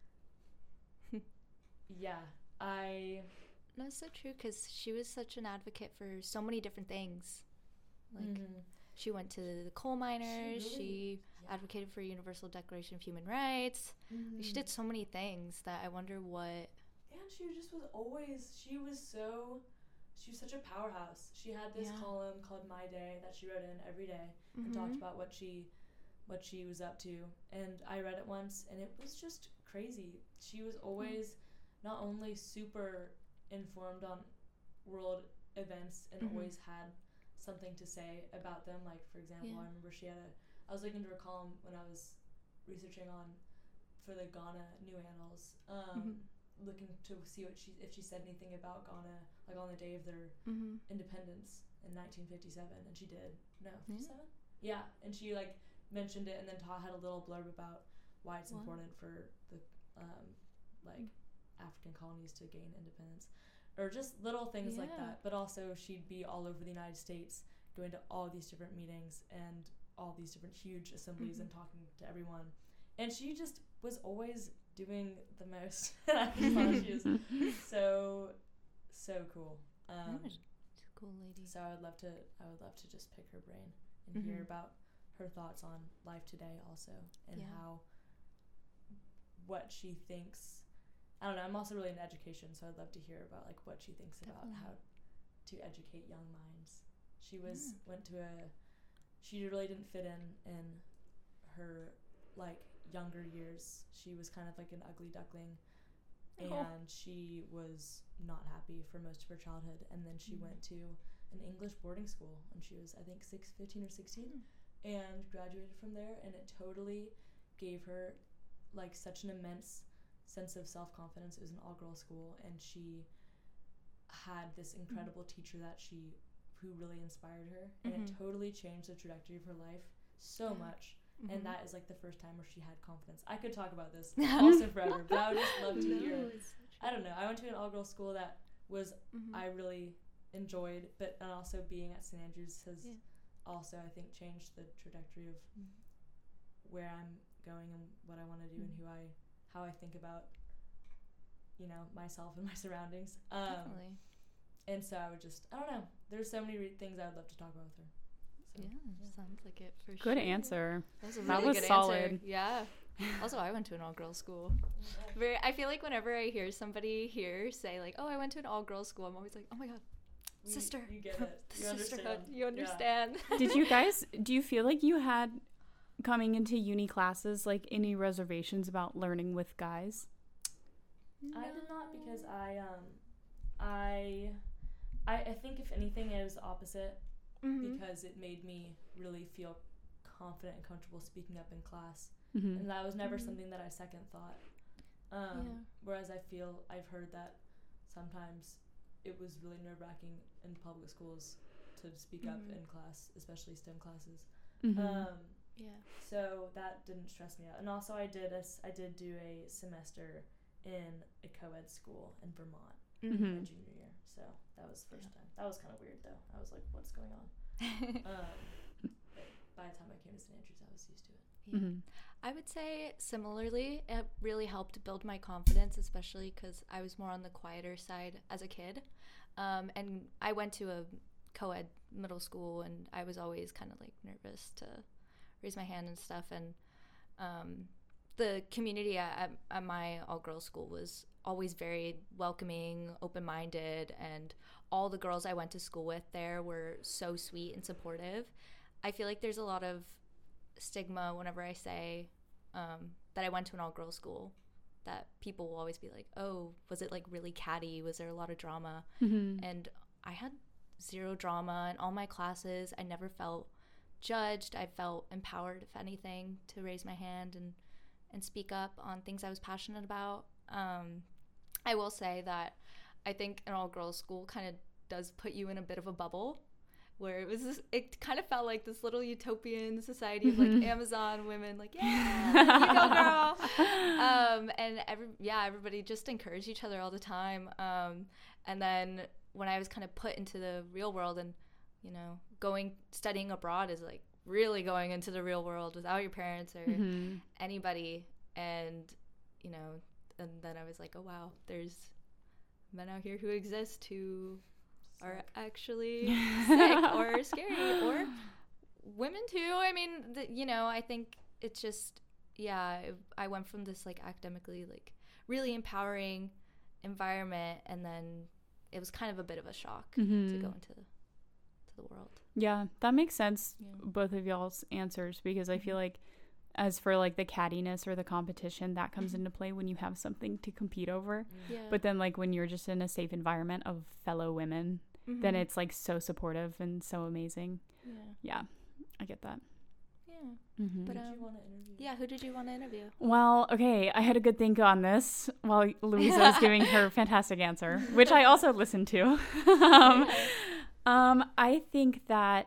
[SPEAKER 2] Aw.
[SPEAKER 4] yeah, I
[SPEAKER 2] No, it's so true because she was such an advocate for so many different things. Like,
[SPEAKER 4] mhm.
[SPEAKER 2] she went to the coal miners, she,
[SPEAKER 4] really- yeah.
[SPEAKER 2] advocated for Universal Declaration of Human Rights.
[SPEAKER 4] Mhm.
[SPEAKER 2] She did so many things that I wonder what.
[SPEAKER 4] And she just was always, she was so, she was such a powerhouse. She had this
[SPEAKER 2] Yeah.
[SPEAKER 4] column called My Day that she wrote in every day and
[SPEAKER 2] Mhm.
[SPEAKER 4] talked about what she, what she was up to. And I read it once and it was just crazy. She was always not only super informed on world events and
[SPEAKER 2] Mhm.
[SPEAKER 4] always had something to say about them. Like, for example,
[SPEAKER 2] Yeah.
[SPEAKER 4] I remember she had a, I was looking to her column when I was researching on, for the Ghana New Annals, um,
[SPEAKER 2] Mhm.
[SPEAKER 4] looking to see what she, if she said anything about Ghana, like on the day of their
[SPEAKER 2] Mm-hmm.
[SPEAKER 4] independence in nineteen fifty-seven, and she did. No,
[SPEAKER 2] Yeah.
[SPEAKER 4] fifty-seven? Yeah, and she, like, mentioned it and then ta- had a little blurb about why it's
[SPEAKER 2] Wow.
[SPEAKER 4] important for the, um, like, African colonies to gain independence. Or just little things like
[SPEAKER 2] Yeah.
[SPEAKER 4] that. But also, she'd be all over the United States, going to all these different meetings and all these different huge assemblies
[SPEAKER 2] Mhm.
[SPEAKER 4] and talking to everyone. And she just was always doing the most. And I just thought she was so, so cool. Um,
[SPEAKER 2] She's a cool lady.
[SPEAKER 4] so I would love to, I would love to just pick her brain and hear
[SPEAKER 2] Mhm.
[SPEAKER 4] about her thoughts on life today also, and
[SPEAKER 2] Yeah.
[SPEAKER 4] how, what she thinks. I don't know, I'm also really into education, so I'd love to hear about like what she thinks
[SPEAKER 2] Definitely.
[SPEAKER 4] about how to educate young minds. She was,
[SPEAKER 2] Yeah.
[SPEAKER 4] went to a, she really didn't fit in in her like younger years. She was kind of like an ugly duckling,
[SPEAKER 2] Oh.
[SPEAKER 4] and she was not happy for most of her childhood, and then she
[SPEAKER 2] Mm.
[SPEAKER 4] went to an English boarding school when she was, I think, six, fifteen or sixteen, and graduated from there, and it totally gave her like such an immense sense of self-confidence. It was an all-girls school, and she had this incredible teacher that she, who really inspired her, and it
[SPEAKER 2] Mhm.
[SPEAKER 4] totally changed the trajectory of her life so
[SPEAKER 2] Yeah.
[SPEAKER 4] much.
[SPEAKER 2] Mhm.
[SPEAKER 4] And that is like the first time where she had confidence. I could talk about this also forever, but I would just love to
[SPEAKER 2] No,
[SPEAKER 4] hear.
[SPEAKER 2] it's so true.
[SPEAKER 4] I don't know. I went to an all-girls school that was,
[SPEAKER 2] Mhm.
[SPEAKER 4] I really enjoyed, but and also being at Saint Andrews has
[SPEAKER 2] Yeah.
[SPEAKER 4] also, I think, changed the trajectory of
[SPEAKER 2] Mhm.
[SPEAKER 4] where I'm going and what I want to do and
[SPEAKER 2] Mhm.
[SPEAKER 4] who I, how I think about, you know, myself and my surroundings. Um,
[SPEAKER 2] Definitely.
[SPEAKER 4] and so I would just, I don't know. There's so many re- things I would love to talk about with her. So,
[SPEAKER 2] Yeah, sounds like it for sure.
[SPEAKER 3] Good answer.
[SPEAKER 2] That was a
[SPEAKER 3] That
[SPEAKER 2] really
[SPEAKER 3] was
[SPEAKER 2] good
[SPEAKER 3] solid.
[SPEAKER 2] answer. Yeah. Also, I went to an all-girls school. Very. I feel like whenever I hear somebody here say like, "Oh, I went to an all-girls school," I'm always like, "Oh my god,
[SPEAKER 4] You-
[SPEAKER 2] sister,
[SPEAKER 4] You get it.
[SPEAKER 2] the
[SPEAKER 4] You
[SPEAKER 2] sisterhood,
[SPEAKER 4] understand.
[SPEAKER 2] you
[SPEAKER 4] Yeah.
[SPEAKER 2] understand."
[SPEAKER 3] Did you guys, do you feel like you had, coming into uni classes, like any reservations about learning with guys?
[SPEAKER 4] I did not, because I um I I I think if anything it was the opposite,
[SPEAKER 2] Mhm.
[SPEAKER 4] because it made me really feel confident and comfortable speaking up in class,
[SPEAKER 3] Mm-hmm.
[SPEAKER 4] and that was never
[SPEAKER 2] Mhm.
[SPEAKER 4] something that I second thought. Um,
[SPEAKER 2] Yeah.
[SPEAKER 4] Whereas I feel I've heard that sometimes it was really nerve wracking in public schools to speak up
[SPEAKER 2] Mhm.
[SPEAKER 4] in class, especially STEM classes.
[SPEAKER 3] Mm-hmm.
[SPEAKER 4] Um,
[SPEAKER 2] Yeah.
[SPEAKER 4] So that didn't stress me out. And also I did a s I did do a semester in a co-ed school in Vermont
[SPEAKER 3] Mm-hmm.
[SPEAKER 4] my junior year. So that was the first
[SPEAKER 2] Yeah.
[SPEAKER 4] time. That was kind of weird though. I was like, what's going on? Um, but by the time I came to Saint Andrews, I was used to it.
[SPEAKER 2] Yeah.
[SPEAKER 3] Mm-hmm.
[SPEAKER 2] I would say similarly, it really helped build my confidence, especially because I was more on the quieter side as a kid. Um, and I went to a co-ed middle school, and I was always kind of like nervous to raise my hand and stuff. And um, the community at, at my all-girls school was always very welcoming, open-minded, and all the girls I went to school with there were so sweet and supportive. I feel like there's a lot of stigma whenever I say um, that I went to an all-girls school, that people will always be like, oh, was it like really catty? Was there a lot of drama?
[SPEAKER 3] Mm-hmm.
[SPEAKER 2] And I had zero drama in all my classes. I never felt judged. I felt empowered, if anything, to raise my hand and, and speak up on things I was passionate about. Um, I will say that I think an all-girls school kind of does put you in a bit of a bubble, where it was this, it kind of felt like this little utopian society of like Amazon women, like, yeah, you go girl. Um, and every, yeah, everybody just encouraged each other all the time. Um, and then when I was kind of put into the real world, and, you know, going, studying abroad is like really going into the real world without your parents or
[SPEAKER 3] Mm-hmm.
[SPEAKER 2] anybody. And, you know, and then I was like, oh wow, there's men out here who exist who are actually sick or scary, or women too. I mean, the, you know, I think it's just, yeah, it, I went from this like academically like really empowering environment, and then it was kind of a bit of a shock
[SPEAKER 3] Mm-hmm.
[SPEAKER 2] to go into to the world.
[SPEAKER 3] Yeah, that makes sense,
[SPEAKER 2] Yeah.
[SPEAKER 3] both of y'all's answers, because I feel like as for like the cattiness or the competition, that comes into play when you have something to compete over.
[SPEAKER 2] Yeah.
[SPEAKER 3] But then like when you're just in a safe environment of fellow women,
[SPEAKER 2] Mhm.
[SPEAKER 3] then it's like so supportive and so amazing.
[SPEAKER 2] yeah,
[SPEAKER 3] Yeah, I get that.
[SPEAKER 2] yeah.
[SPEAKER 3] Mm-hmm.
[SPEAKER 2] But
[SPEAKER 4] Did
[SPEAKER 2] um,
[SPEAKER 4] you want to interview?
[SPEAKER 2] yeah, who did you want to interview?
[SPEAKER 3] Well, okay, I had a good think on this while Louisa was giving her fantastic answer, which I also listened to. um, um, I think that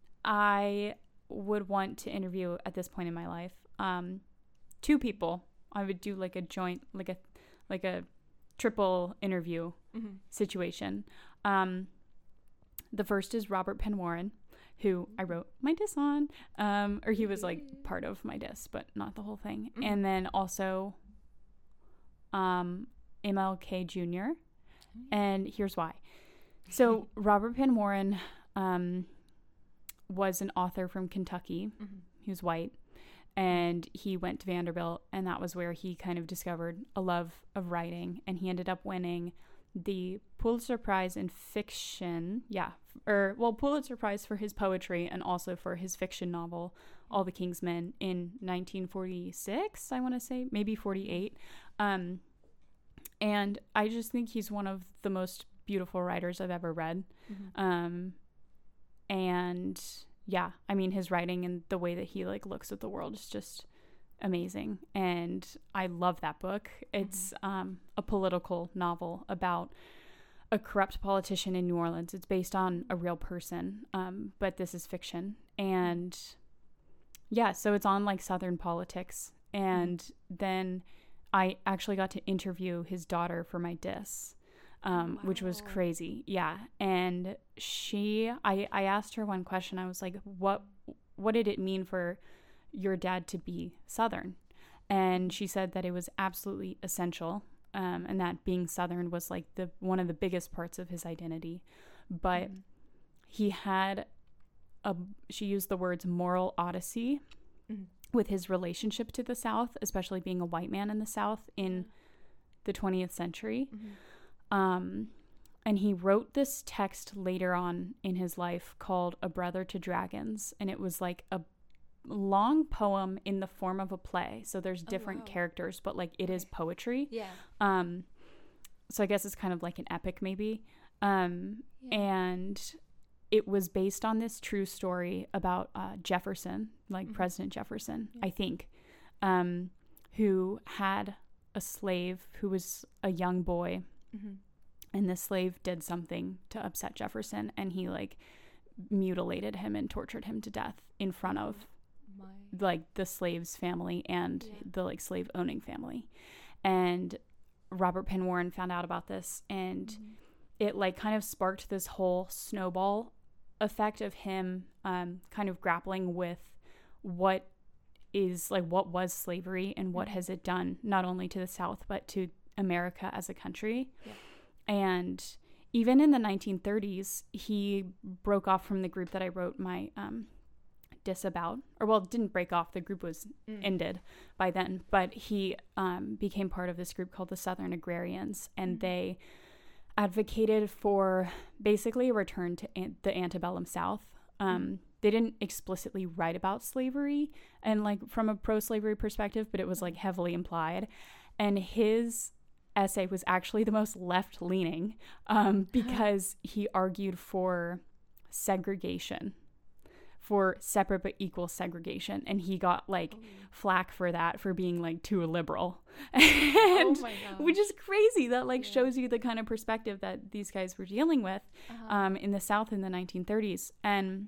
[SPEAKER 3] I would want to interview at this point in my life um, two people. I would do like a joint, like a like a triple interview
[SPEAKER 2] Mm-hmm.
[SPEAKER 3] situation. Um, the first is Robert Penn Warren, who I wrote my diss on, um, or he was like part of my diss, but not the whole thing.
[SPEAKER 2] Mhm.
[SPEAKER 3] And then also um, M L K Junior And here's why. So Robert Penn Warren um, was an author from Kentucky.
[SPEAKER 2] Mm-hmm.
[SPEAKER 3] He was white, and he went to Vanderbilt, and that was where he kind of discovered a love of writing, and he ended up winning the Pulitzer Prize in fiction. Yeah, or well, Pulitzer Prize for his poetry and also for his fiction novel, All the King's Men, in nineteen forty-six, I want to say, maybe forty-eight. Um, and I just think he's one of the most beautiful writers I've ever read.
[SPEAKER 2] Mm-hmm.
[SPEAKER 3] Um, and yeah, I mean, his writing and the way that he like looks at the world is just amazing. And I love that book. It's
[SPEAKER 2] Mm-hmm.
[SPEAKER 3] um, a political novel about a corrupt politician in New Orleans. It's based on a real person, um, but this is fiction. And yeah, so it's on like Southern politics. And mm-hmm. then I actually got to interview his daughter for my diss. Um, wow. Which was crazy. Yeah. And she, I, I asked her one question. I was like, what, what did it mean for your dad to be Southern? And she said that it was absolutely essential. Um, and that being Southern was like the, one of the biggest parts of his identity. But mm-hmm. he had a, she used the words moral odyssey mm-hmm. with his relationship to the South, especially being a white man in the South in the twentieth century. Mm-hmm. Um, and he wrote this text later on in his life called A Brother to Dragons. And it was like a long poem in the form of a play. So there's different oh, wow. characters, but like it is poetry.
[SPEAKER 2] Yeah.
[SPEAKER 3] Um, so I guess it's kind of like an epic maybe. Um, yeah. And it was based on this true story about uh, Jefferson, like mm-hmm. President Jefferson, yeah. I think, um, who had a slave who was a young boy. Mm-hmm. And the slave did something to upset Jefferson, and he like mutilated him and tortured him to death in front of My. like the slave's family and yeah. the like slave owning family. And Robert Penn Warren found out about this, and mm-hmm. it like kind of sparked this whole snowball effect of him um, kind of grappling with what is like what was slavery and what mm-hmm. has it done not only to the South but to America as a country. Yeah. And even in the nineteen thirties, he broke off from the group that I wrote my um, disavowed, or well, didn't break off. The group was
[SPEAKER 2] Mm.
[SPEAKER 3] ended by then, but he um, became part of this group called the Southern Agrarians, and
[SPEAKER 2] Mhm.
[SPEAKER 3] they advocated for basically a return to an- the antebellum South. Um,
[SPEAKER 2] Mm.
[SPEAKER 3] They didn't explicitly write about slavery and like from a pro-slavery perspective, but it was like heavily implied. And his essay was actually the most left-leaning um, because he argued for segregation, for separate but equal segregation, and he got like flack for that, for being like too liberal. and
[SPEAKER 2] Oh my gosh.
[SPEAKER 3] which is crazy. That like
[SPEAKER 2] Yeah.
[SPEAKER 3] shows you the kind of perspective that these guys were dealing with
[SPEAKER 2] Uh-huh.
[SPEAKER 3] um, in the South in the nineteen thirties. And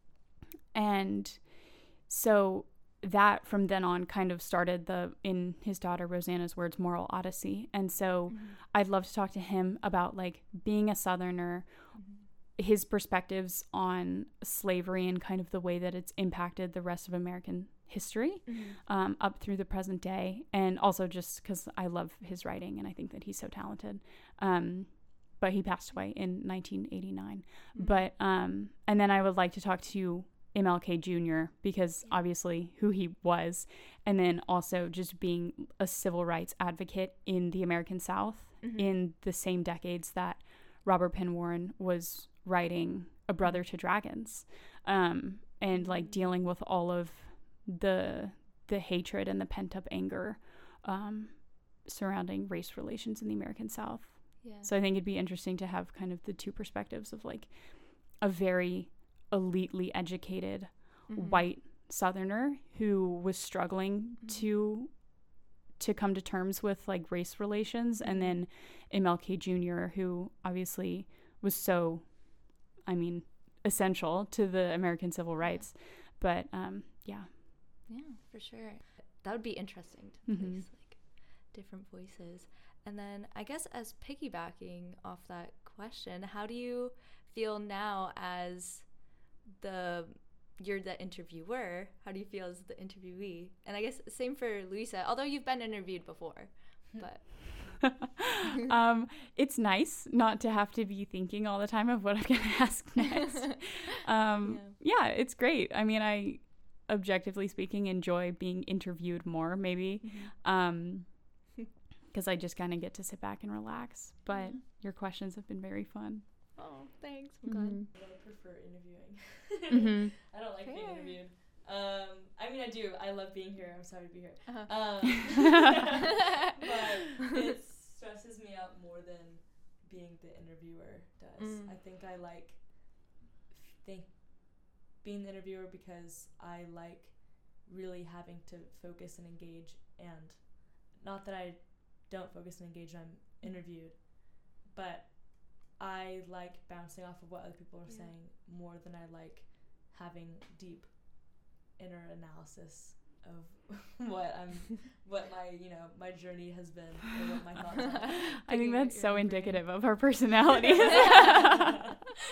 [SPEAKER 3] and so that from then on kind of started the, in his daughter Rosanna's words, moral odyssey. And so
[SPEAKER 2] Mhm.
[SPEAKER 3] I'd love to talk to him about like being a Southerner,
[SPEAKER 2] Mhm.
[SPEAKER 3] his perspectives on slavery and kind of the way that it's impacted the rest of American history
[SPEAKER 2] Mhm.
[SPEAKER 3] um, up through the present day. And also just because I love his writing and I think that he's so talented. Um, but he passed away in nineteen eighty-nine.
[SPEAKER 2] Mhm.
[SPEAKER 3] But, um, and then I would like to talk to M L K Junior because obviously who he was, and then also just being a civil rights advocate in the American South
[SPEAKER 2] Mhm.
[SPEAKER 3] in the same decades that Robert Penn Warren was writing A Brother to Dragons, um, and like dealing with all of the the hatred and the pent up anger um, surrounding race relations in the American South.
[SPEAKER 2] Yeah.
[SPEAKER 3] So I think it'd be interesting to have kind of the two perspectives of like a very elitely educated
[SPEAKER 2] Mhm.
[SPEAKER 3] white Southerner who was struggling
[SPEAKER 2] Mhm.
[SPEAKER 3] to to come to terms with like race relations, and then M L K Junior who obviously was so, I mean, essential to the American civil rights. But um, yeah.
[SPEAKER 2] Yeah, for sure. That would be interesting to
[SPEAKER 3] Mhm.
[SPEAKER 2] place like different voices. And then I guess as piggybacking off that question, how do you feel now as the you're the interviewer? How do you feel as the interviewee? And I guess same for Luisa, although you've been interviewed before. But
[SPEAKER 3] um, it's nice not to have to be thinking all the time of what I'm going to ask next. um, yeah. it's great. I mean, I, objectively speaking, enjoy being interviewed more, maybe,
[SPEAKER 2] Mhm.
[SPEAKER 3] um, because I just kind of get to sit back and relax. But
[SPEAKER 2] Mhm.
[SPEAKER 3] your questions have been very fun.
[SPEAKER 2] Oh, thanks. I'm glad.
[SPEAKER 4] I prefer interviewing.
[SPEAKER 3] Mhm.
[SPEAKER 4] I don't like being
[SPEAKER 2] Fair.
[SPEAKER 4] interviewed. Um, I mean, I do. I love being here. I'm sorry to be here.
[SPEAKER 2] Uh-huh.
[SPEAKER 4] Um, but it stresses me out more than being the interviewer does.
[SPEAKER 2] Mm.
[SPEAKER 4] I think I like think being the interviewer because I like really having to focus and engage, and not that I don't focus and engage when I'm interviewed, but I like bouncing off of what other people are
[SPEAKER 2] Yeah.
[SPEAKER 4] saying more than I like having deep inner analysis of what I'm, what my, you know, my journey has been, or what my thoughts are.
[SPEAKER 3] I think
[SPEAKER 2] Thinking
[SPEAKER 3] that's
[SPEAKER 2] about
[SPEAKER 3] so
[SPEAKER 2] your brain.
[SPEAKER 3] indicative of our personalities.
[SPEAKER 4] Yeah,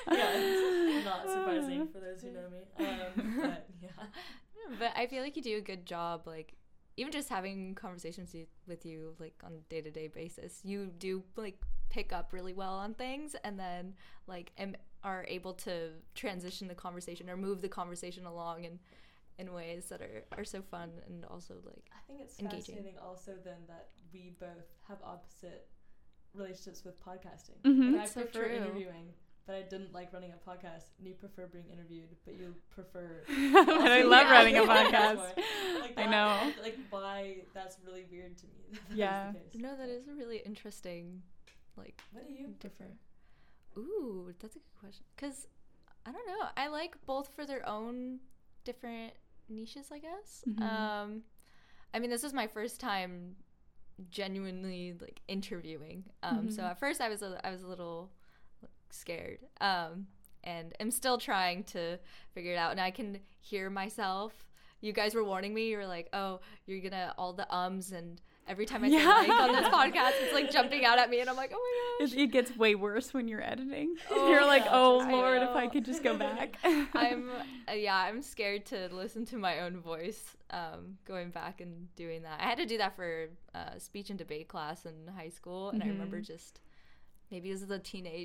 [SPEAKER 4] it's not surprising for those who know me. Um, but yeah.
[SPEAKER 2] But I feel like you do a good job, like even just having conversations y- with you like on a day-to-day basis. You do like pick up really well on things, and then like am, are able to transition the conversation or move the conversation along in in ways that are, are so fun, and also like
[SPEAKER 4] I think it's
[SPEAKER 2] Engaging.
[SPEAKER 4] fascinating also then that we both have opposite relationships with podcasting.
[SPEAKER 3] Mhm.
[SPEAKER 4] Like, I
[SPEAKER 2] That's so
[SPEAKER 4] prefer
[SPEAKER 2] true.
[SPEAKER 4] interviewing, but I didn't like running a podcast, and you prefer being interviewed, but you prefer
[SPEAKER 3] But I love
[SPEAKER 2] Yeah.
[SPEAKER 3] running a
[SPEAKER 4] more.
[SPEAKER 3] podcast.
[SPEAKER 4] Like,
[SPEAKER 3] I
[SPEAKER 4] why-
[SPEAKER 3] know.
[SPEAKER 4] Like, why? That's really weird to me. that that is
[SPEAKER 3] Yeah.
[SPEAKER 4] the case.
[SPEAKER 2] no, that is a really interesting like
[SPEAKER 4] What do you prefer?
[SPEAKER 2] different. Ooh, that's a good question. Cause I don't know. I like both for their own different niches, I guess.
[SPEAKER 3] Mhm.
[SPEAKER 2] Um, I mean, this is my first time genuinely like interviewing. Um, so
[SPEAKER 3] Mhm.
[SPEAKER 2] at first I was a, I was a little like, scared. Um, and I'm still trying to figure it out. And I can hear myself. You guys were warning me. You were like, "Oh, you're gonna all the ums," and every time I say
[SPEAKER 3] Yeah.
[SPEAKER 2] like on this podcast, it's like jumping out at me, and I'm like, "Oh my gosh."
[SPEAKER 3] It, it gets way worse when you're editing.
[SPEAKER 2] Oh,
[SPEAKER 3] you're like,
[SPEAKER 4] yeah,
[SPEAKER 3] oh
[SPEAKER 4] I
[SPEAKER 3] Lord, if I
[SPEAKER 2] know.
[SPEAKER 3] could just go back.
[SPEAKER 2] I'm uh, yeah, I'm scared to listen to my own voice. Um, going back and doing that, I had to do that for uh, speech and debate class in high school, and I remember
[SPEAKER 3] Mhm.
[SPEAKER 2] just maybe it was the teenage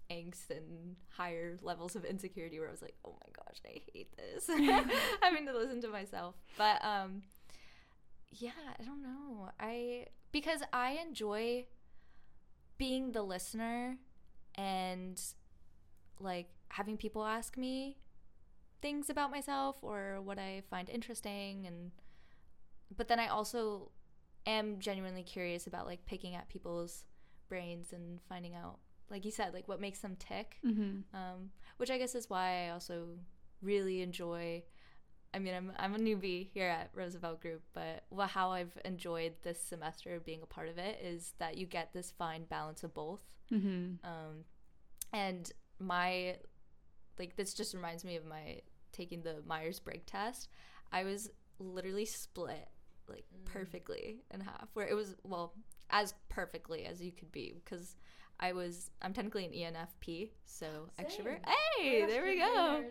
[SPEAKER 2] angst and higher levels of insecurity where I was like, oh my gosh, I hate this. Having to listen to myself. But um yeah, I don't know. I because I enjoy being the listener and like having people ask me things about myself or what I find interesting, and but then I also am genuinely curious about like picking at people's brains and finding out, like you said, like what makes them tick.
[SPEAKER 3] Mm-hmm.
[SPEAKER 2] Um, which I guess is why I also really enjoy. I mean, I'm I'm a newbie here at Roosevelt Group, but well, how I've enjoyed this semester of being a part of it is that you get this fine balance of both.
[SPEAKER 3] Mm-hmm.
[SPEAKER 2] Um, and my, like, this just reminds me of my taking the Myers-Briggs test. I was literally split, like, mm. perfectly in half, where it was, well, as perfectly as you could be, because I was, I'm technically an E N F P, so
[SPEAKER 4] Same.
[SPEAKER 2] Extrovert. Hey, there we go.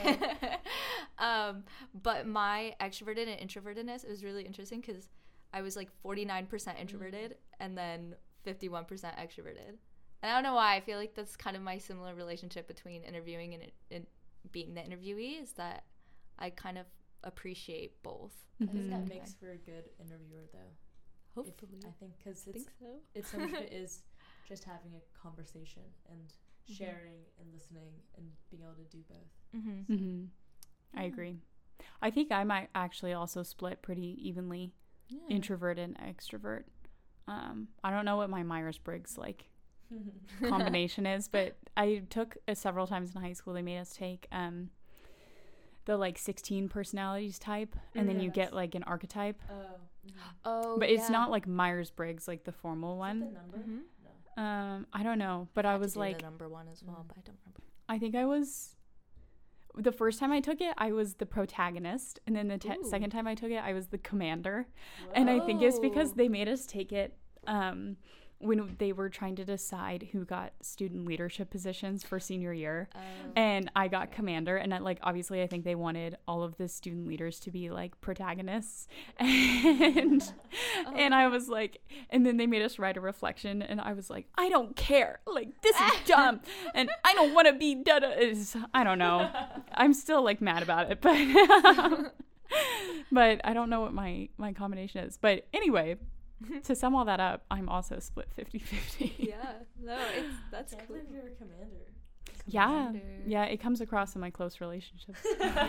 [SPEAKER 2] um, but my extroverted and introvertedness, it was really interesting because I was like forty-nine percent introverted mm. and then fifty-one percent extroverted. And I don't know why, I feel like that's kind of my similar relationship between interviewing and, and being the interviewee, is that I kind of appreciate both.
[SPEAKER 4] Mm-hmm. I think that
[SPEAKER 2] Okay.
[SPEAKER 4] makes for a good interviewer, though.
[SPEAKER 2] Hopefully.
[SPEAKER 4] If, I think because it's,
[SPEAKER 2] think so.
[SPEAKER 4] it's so much of it is just having a conversation and sharing mm-hmm. and listening and being able to do both.
[SPEAKER 2] Mm-hmm.
[SPEAKER 4] So.
[SPEAKER 3] Mm-hmm. I agree. I think I might actually also split pretty evenly,
[SPEAKER 2] Yeah.
[SPEAKER 3] introvert and extrovert. Um, I don't know what my Myers-Briggs like combination is, but I took uh, several times in high school. They made us take um, the like sixteen personalities type, and mm, then you get like an archetype.
[SPEAKER 4] Oh, mm-hmm.
[SPEAKER 2] oh,
[SPEAKER 3] but
[SPEAKER 2] yeah.
[SPEAKER 3] it's not like Myers-Briggs, like the formal
[SPEAKER 4] Is
[SPEAKER 3] one.
[SPEAKER 4] that the number?
[SPEAKER 2] Mm-hmm.
[SPEAKER 4] No.
[SPEAKER 3] Um, I don't know, but
[SPEAKER 2] I,
[SPEAKER 3] I
[SPEAKER 2] had
[SPEAKER 3] was
[SPEAKER 2] to do
[SPEAKER 3] like
[SPEAKER 2] the number one as well,
[SPEAKER 4] Mm.
[SPEAKER 2] but I don't remember.
[SPEAKER 3] I think I was, the first time I took it, I was the protagonist. And then the te-
[SPEAKER 2] Ooh.
[SPEAKER 3] second time I took it, I was the commander.
[SPEAKER 4] Whoa.
[SPEAKER 3] And I think it's because
[SPEAKER 2] Oh.
[SPEAKER 3] they made us take it um, when they were trying to decide who got student leadership positions for senior year.
[SPEAKER 2] Um,
[SPEAKER 3] And I got commander. And I, like, obviously, I think they wanted all of the student leaders to be like protagonists. And,
[SPEAKER 2] Oh.
[SPEAKER 3] and I was like, and then they made us write a reflection. And I was like, I don't care. Like, this is dumb. And I don't want to be da da. It's- I don't know. I'm still like mad about it. But, but I don't know what my, my combination is. But anyway, to sum all that up, I'm also split fifty-fifty.
[SPEAKER 2] yeah, no, it's that's
[SPEAKER 4] I can't
[SPEAKER 2] cool.
[SPEAKER 4] believe you're a commander.
[SPEAKER 3] Yeah.
[SPEAKER 2] Commander.
[SPEAKER 3] Yeah, it comes across in my close relationships.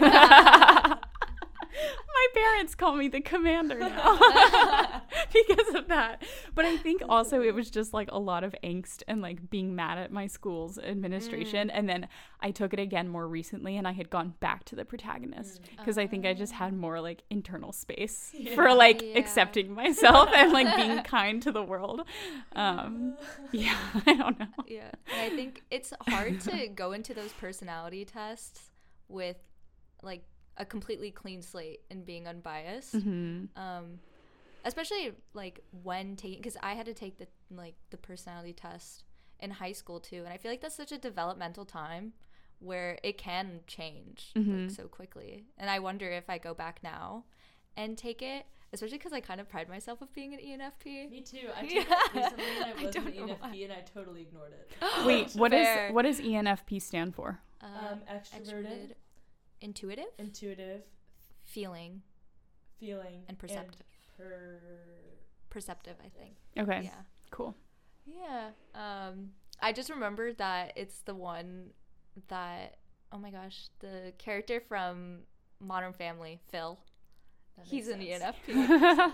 [SPEAKER 3] My parents call me the commander now because of that. But I think also it was just like a lot of angst and like being mad at my school's administration. Mm. And then I took it again more recently and I had gone back to the protagonist because mm. I think I just had more like internal space yeah. for like yeah. accepting myself and like being kind to the world. Um, yeah, I don't know.
[SPEAKER 2] Yeah. And I think it's hard to go into those personality tests with like a completely clean slate and being unbiased.
[SPEAKER 3] Mm-hmm.
[SPEAKER 2] Um, especially like when taking, because I had to take the like the personality test in high school too, and I feel like that's such a developmental time where it can change mm-hmm. like so quickly. And I wonder if I go back now and take it, especially because I kind of pride myself of being an E N F P.
[SPEAKER 4] Me too. I took
[SPEAKER 2] Yeah.
[SPEAKER 4] it recently and I
[SPEAKER 2] I
[SPEAKER 4] was
[SPEAKER 2] don't
[SPEAKER 4] an E N F P
[SPEAKER 2] know
[SPEAKER 4] and I totally ignored it.
[SPEAKER 3] Wait, what
[SPEAKER 2] Fair.
[SPEAKER 3] is what does E N F P stand for?
[SPEAKER 2] Um,
[SPEAKER 4] Um, extroverted,
[SPEAKER 2] intuitive,
[SPEAKER 4] intuitive,
[SPEAKER 2] feeling,
[SPEAKER 4] feeling,
[SPEAKER 2] and perceptive.
[SPEAKER 4] And per-
[SPEAKER 2] perceptive, I think.
[SPEAKER 3] Okay,
[SPEAKER 2] Yeah.
[SPEAKER 3] cool.
[SPEAKER 2] Yeah. Um, I just remembered that it's the one that, oh my gosh, the character from Modern Family, Phil.
[SPEAKER 4] That
[SPEAKER 2] He's
[SPEAKER 4] makes
[SPEAKER 2] an
[SPEAKER 4] sense.
[SPEAKER 2] E N F P. I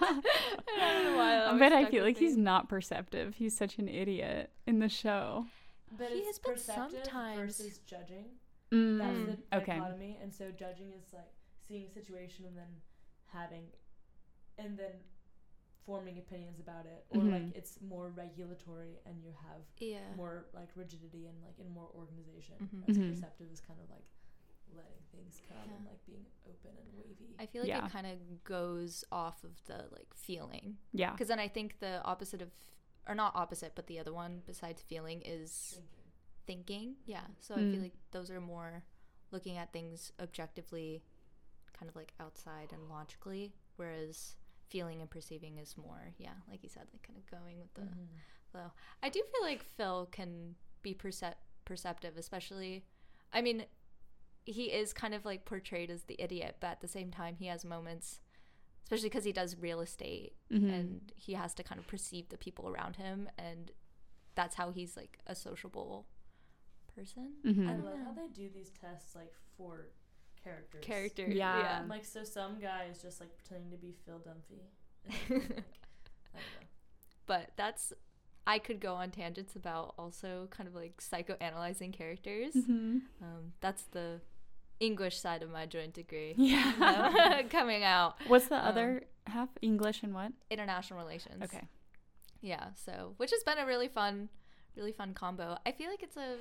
[SPEAKER 2] don't know why that
[SPEAKER 3] But
[SPEAKER 2] always
[SPEAKER 3] I
[SPEAKER 2] stuck
[SPEAKER 3] feel
[SPEAKER 2] with
[SPEAKER 3] like he's
[SPEAKER 2] me.
[SPEAKER 3] not perceptive. He's such an idiot in the show.
[SPEAKER 4] But
[SPEAKER 2] He
[SPEAKER 4] it's
[SPEAKER 2] has been
[SPEAKER 4] perceptive
[SPEAKER 2] sometimes.
[SPEAKER 4] versus judging.
[SPEAKER 3] Mm,
[SPEAKER 4] That's the
[SPEAKER 3] okay.
[SPEAKER 4] dichotomy. And so judging is like seeing a situation and then having, and then forming opinions about it. Or
[SPEAKER 3] Mhm.
[SPEAKER 4] like it's more regulatory and you have
[SPEAKER 2] Yeah.
[SPEAKER 4] more like rigidity and like in more organization.
[SPEAKER 2] Mhm.
[SPEAKER 4] Whereas
[SPEAKER 3] Mhm.
[SPEAKER 4] perceptive is kind of like letting things come
[SPEAKER 2] Yeah.
[SPEAKER 4] and like being open and wavy.
[SPEAKER 2] I feel like
[SPEAKER 3] Yeah.
[SPEAKER 2] it kind of goes off of the like feeling,
[SPEAKER 3] Yeah.
[SPEAKER 2] because then I think the opposite of, or not opposite, but the other one besides feeling is
[SPEAKER 4] Thinking.
[SPEAKER 2] thinking. Yeah. So I
[SPEAKER 3] Mm.
[SPEAKER 2] feel like those are more looking at things objectively, kind of like outside and logically, whereas feeling and perceiving is more, yeah, like you said, like kind of going with the
[SPEAKER 4] Mhm.
[SPEAKER 2] flow. I do feel like Phil can be percep perceptive, especially, I mean, he is kind of like portrayed as the idiot, but at the same time he has moments, especially because he does real estate,
[SPEAKER 3] Mhm.
[SPEAKER 2] and he has to kind of perceive the people around him, and that's how he's like a sociable person.
[SPEAKER 3] Mhm.
[SPEAKER 4] I
[SPEAKER 2] don't
[SPEAKER 4] love
[SPEAKER 2] know.
[SPEAKER 4] how they do these tests like for characters.
[SPEAKER 2] Character.
[SPEAKER 3] Yeah.
[SPEAKER 2] Yeah.
[SPEAKER 4] Like, so some guy is just like pretending to be Phil Dunphy. And, like, I don't know.
[SPEAKER 2] But that's, I could go on tangents about also kind of like psychoanalyzing characters.
[SPEAKER 3] Mhm.
[SPEAKER 2] Um, that's the English side of my joint degree.
[SPEAKER 3] Yeah.
[SPEAKER 2] you know, coming out.
[SPEAKER 3] What's the
[SPEAKER 2] Um,
[SPEAKER 3] other half? English and what?
[SPEAKER 2] International relations.
[SPEAKER 3] Okay.
[SPEAKER 2] Yeah, so which has been a really fun, really fun combo. I feel like it's a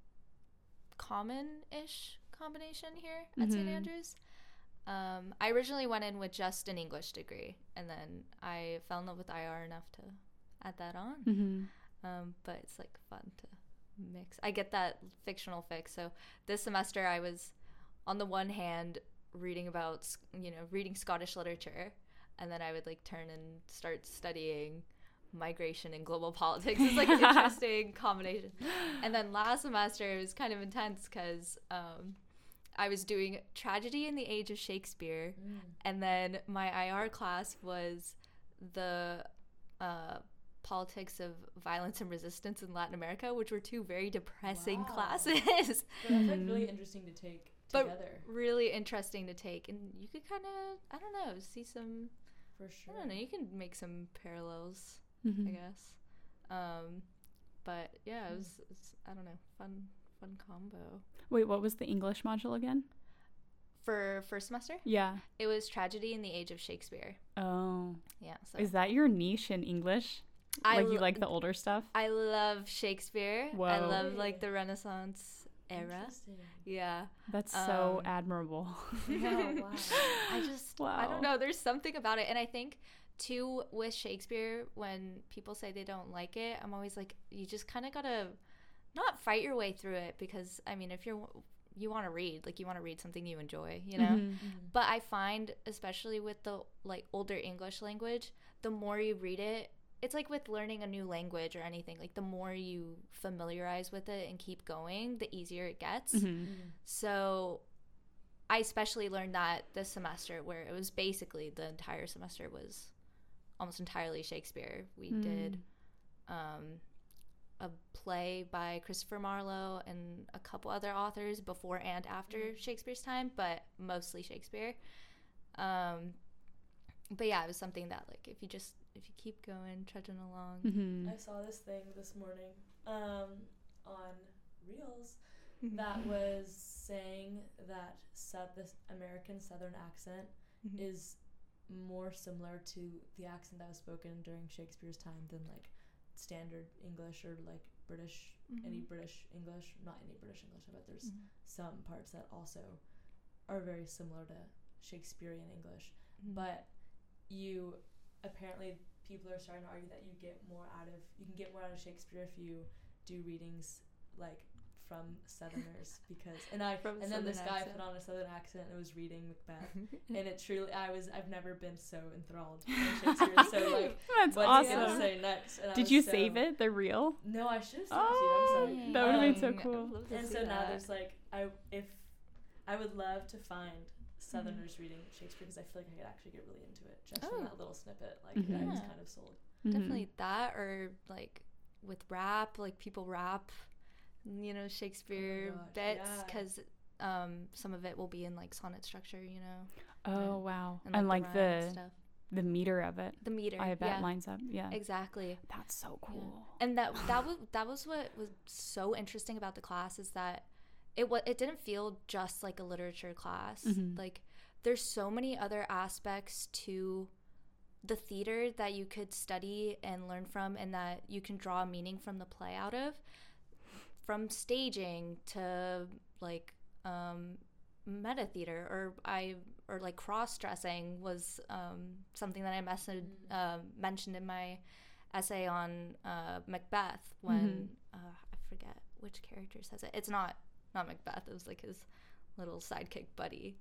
[SPEAKER 2] common-ish combination here at Saint
[SPEAKER 3] Mhm.
[SPEAKER 2] Andrews. Um, I originally went in with just an English degree, and then I fell in love with I R enough to add that on.
[SPEAKER 3] Mm-hmm.
[SPEAKER 2] Um, but it's like fun to mix. I get that fictional fix. So this semester I was, on the one hand, reading about, s- you know, reading Scottish literature, and then I would like turn and start studying migration and global politics. It's like an interesting combination. And then last semester it was kind of intense because um, I was doing tragedy in the age of Shakespeare,
[SPEAKER 4] Mm.
[SPEAKER 2] and then my I R class was the uh, politics of violence and resistance in Latin America, which were two very depressing
[SPEAKER 4] Wow.
[SPEAKER 2] classes,
[SPEAKER 4] But that's like
[SPEAKER 3] Mhm.
[SPEAKER 4] really interesting to take
[SPEAKER 2] But-
[SPEAKER 4] together.
[SPEAKER 2] really interesting to take. And you could kind of, I don't know, see some,
[SPEAKER 4] For
[SPEAKER 2] I
[SPEAKER 4] sure.
[SPEAKER 2] don't know, you can make some parallels,
[SPEAKER 3] Mm-hmm.
[SPEAKER 2] I guess. Um, but yeah, it was, it's, I don't know, fun, fun combo.
[SPEAKER 3] Wait, what was the English module again?
[SPEAKER 2] For first semester,
[SPEAKER 3] Yeah.
[SPEAKER 2] it was tragedy in the age of Shakespeare.
[SPEAKER 3] Oh.
[SPEAKER 2] Yeah, so
[SPEAKER 3] Is that your niche in English?
[SPEAKER 2] I
[SPEAKER 3] like you
[SPEAKER 2] lo-
[SPEAKER 3] like the older stuff?
[SPEAKER 2] I love Shakespeare. I
[SPEAKER 3] Whoa.
[SPEAKER 2] love like the Renaissance era.
[SPEAKER 4] Interesting.
[SPEAKER 2] Yeah.
[SPEAKER 3] That's so
[SPEAKER 2] Um,
[SPEAKER 3] admirable.
[SPEAKER 4] Yeah, wow.
[SPEAKER 2] I just I
[SPEAKER 3] Wow.
[SPEAKER 2] don't know, there's something about it, and I think too with Shakespeare, when people say they don't like it, I'm always like, you just kind of got to not fight your way through it, because I mean, if you're you want to read, like you want to read something you enjoy, you know?
[SPEAKER 3] Mhm.
[SPEAKER 4] Mhm.
[SPEAKER 2] But I find, especially with the like older English language, the more you read it, it's like with learning a new language or anything, like the more you familiarize with it and keep going, the easier it gets.
[SPEAKER 3] Mhm.
[SPEAKER 4] Mhm.
[SPEAKER 2] So I especially learned that this semester, where it was basically the entire semester was almost entirely Shakespeare. We
[SPEAKER 3] Mm.
[SPEAKER 2] did um, a play by Christopher Marlowe and a couple other authors before and after Shakespeare's time, but mostly Shakespeare. Um, but yeah, it was something that, like, if you just if you keep going, trudging along.
[SPEAKER 3] Mhm.
[SPEAKER 4] I saw this thing this morning um, on Reels
[SPEAKER 2] Mm-hmm.
[SPEAKER 4] that was saying that sou- this American Southern accent
[SPEAKER 2] Mhm.
[SPEAKER 4] is more similar to the accent that was spoken during Shakespeare's time than like standard English or like British, any
[SPEAKER 2] Mhm.
[SPEAKER 4] British English. Not any British English, but there's
[SPEAKER 2] Mhm.
[SPEAKER 4] some parts that also are very similar to Shakespearean English.
[SPEAKER 2] Mhm.
[SPEAKER 4] But you apparently people are starting to argue that you get more out of you can get more out of Shakespeare if you do readings like from Southerners, because and I
[SPEAKER 2] From
[SPEAKER 4] and then this
[SPEAKER 2] Southern
[SPEAKER 4] guy
[SPEAKER 2] accent.
[SPEAKER 4] put on a Southern accent and was reading Macbeth, and it truly I was I've never been so enthralled by Shakespeare. So like,
[SPEAKER 3] That's
[SPEAKER 4] what's he
[SPEAKER 3] awesome.
[SPEAKER 4] gonna say next? And I
[SPEAKER 3] Did
[SPEAKER 4] was
[SPEAKER 3] you
[SPEAKER 4] so-
[SPEAKER 3] save it? The reel?
[SPEAKER 4] No, I should have sent
[SPEAKER 3] Oh,
[SPEAKER 4] it to you. I'm sorry.
[SPEAKER 3] that would've been so
[SPEAKER 2] Um,
[SPEAKER 3] cool.
[SPEAKER 2] I'd love to
[SPEAKER 4] And
[SPEAKER 2] see
[SPEAKER 4] so now
[SPEAKER 2] that.
[SPEAKER 4] there's like I if I would love to find Southerners reading Shakespeare, because I feel like I could actually get really into it just
[SPEAKER 2] Oh.
[SPEAKER 4] from that little snippet. Like
[SPEAKER 3] Mhm.
[SPEAKER 4] I was
[SPEAKER 2] Yeah.
[SPEAKER 4] kind of sold.
[SPEAKER 3] Mhm.
[SPEAKER 2] Definitely that, or like with rap, like people rap, you know, Shakespeare
[SPEAKER 4] gosh,
[SPEAKER 2] bits,
[SPEAKER 4] yeah.
[SPEAKER 2] because um, some of it will be in like sonnet structure, you know,
[SPEAKER 3] Oh,
[SPEAKER 2] and-
[SPEAKER 3] wow.
[SPEAKER 2] and
[SPEAKER 3] And
[SPEAKER 2] like,
[SPEAKER 3] like
[SPEAKER 2] the, rhyme and
[SPEAKER 3] the
[SPEAKER 2] stuff.
[SPEAKER 3] the meter of it.
[SPEAKER 2] The meter.
[SPEAKER 3] I bet
[SPEAKER 2] yeah,
[SPEAKER 3] lines up. Yeah.
[SPEAKER 2] exactly.
[SPEAKER 3] That's so cool.
[SPEAKER 2] And that that was that was what was so interesting about the class, is that it was it didn't feel just like a literature class.
[SPEAKER 3] Mhm.
[SPEAKER 2] Like there's so many other aspects to the theater that you could study and learn from, and that you can draw meaning from the play out of, from staging to like um meta theater, or I or like cross dressing was um something that I messaged,
[SPEAKER 4] Mm.
[SPEAKER 2] uh, mentioned in my essay on uh, Macbeth, when uh, I forget which character says it. It's not not Macbeth. It was like his little sidekick buddy,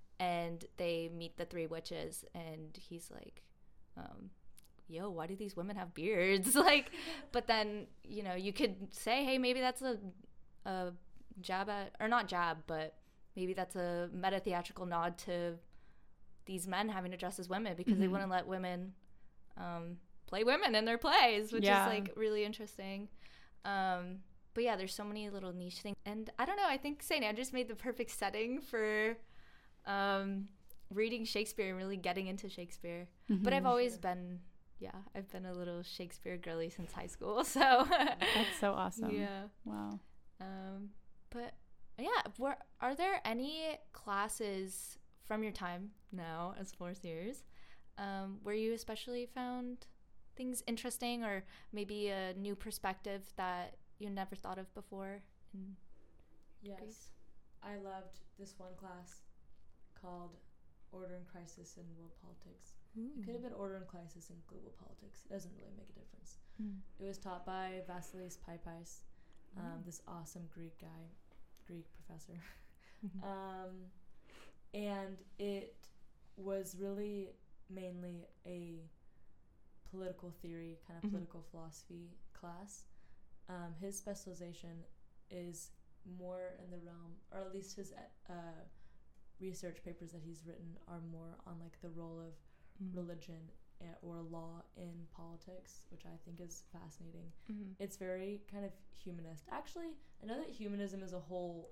[SPEAKER 2] and they meet the three witches, and he's like, um, "Yo, why do these women have beards?" Like, but then you know you could say, "Hey, maybe that's a a jab at, or not jab, but maybe that's a meta theatrical nod to these men having to dress as women because mm-hmm. they wouldn't let women um, play women in their plays, which yeah. is like really interesting. Um, but yeah, there's so many little niche things. And I don't know, I think Saint Andrews made the perfect setting for um, reading Shakespeare and really getting into Shakespeare. Mm-hmm. But I've always been, yeah, I've been a little Shakespeare girly since high school. So
[SPEAKER 3] that's so awesome.
[SPEAKER 2] Yeah.
[SPEAKER 3] Wow.
[SPEAKER 2] Um, but yeah, were, are there any classes from your time now as fourth years um, where you especially found things interesting or maybe a new perspective that you never thought of before? In
[SPEAKER 4] yes.
[SPEAKER 2] Greece?
[SPEAKER 4] I loved this one class called Order and Crisis in World Politics. Mm. It could have been Order and Crisis in Global Politics. It doesn't really make a difference. Mm. It was taught by Vasilis Paipais, um, mm. this awesome Greek guy, Greek professor. Mm-hmm. um, and it was really mainly a political theory, kind of mm-hmm. political philosophy class. Um, his specialization is more in the realm, or at least his uh, research papers that he's written are more on like the role of mm-hmm. religion or law in politics, which I think is fascinating. Mm-hmm. It's very kind of humanist. Actually, I know that humanism is a whole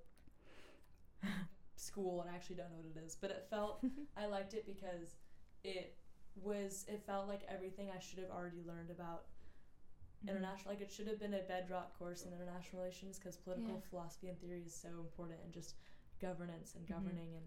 [SPEAKER 4] school, and I actually don't know what it is, but it felt, I liked it because it was, it felt like everything I should have already learned about mm-hmm. international, like it should have been a bedrock course in international relations because political yeah. philosophy and theory is so important, and just governance and governing mm-hmm. and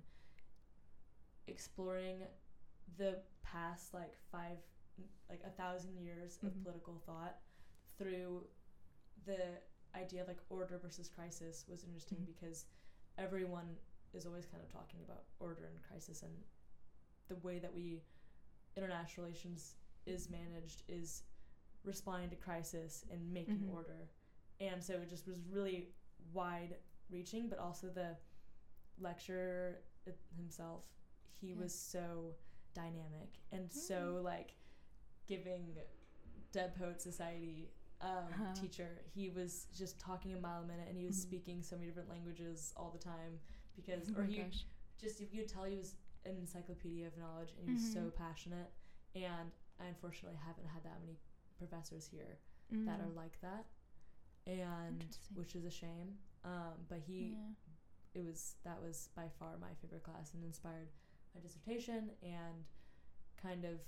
[SPEAKER 4] exploring the past like five, like a thousand years mm-hmm. of political thought through the idea of like order versus crisis was interesting mm-hmm. because everyone is always kind of talking about order and crisis, and the way that we international relations is managed is responding to crisis and making mm-hmm. order. And so it just was really wide reaching, but also the lecturer himself, he yeah. was so dynamic and mm-hmm. so like giving Dead Poet Society um, uh-huh. teacher. He was just talking a mile a minute, and he was mm-hmm. speaking so many different languages all the time because, oh or he gosh. just, if you could tell he was an encyclopedia of knowledge, and he was mm-hmm. so passionate. And I unfortunately haven't had that many professors here mm. that are like that, and which is a shame. Um, but he, yeah. it was that was by far my favorite class, and inspired my dissertation, and kind of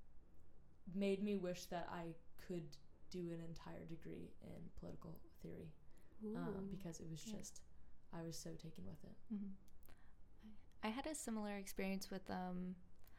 [SPEAKER 4] made me wish that I could do an entire degree in political theory, um, because it was just yeah. I was so taken with it.
[SPEAKER 2] Mm-hmm. I had a similar experience with um,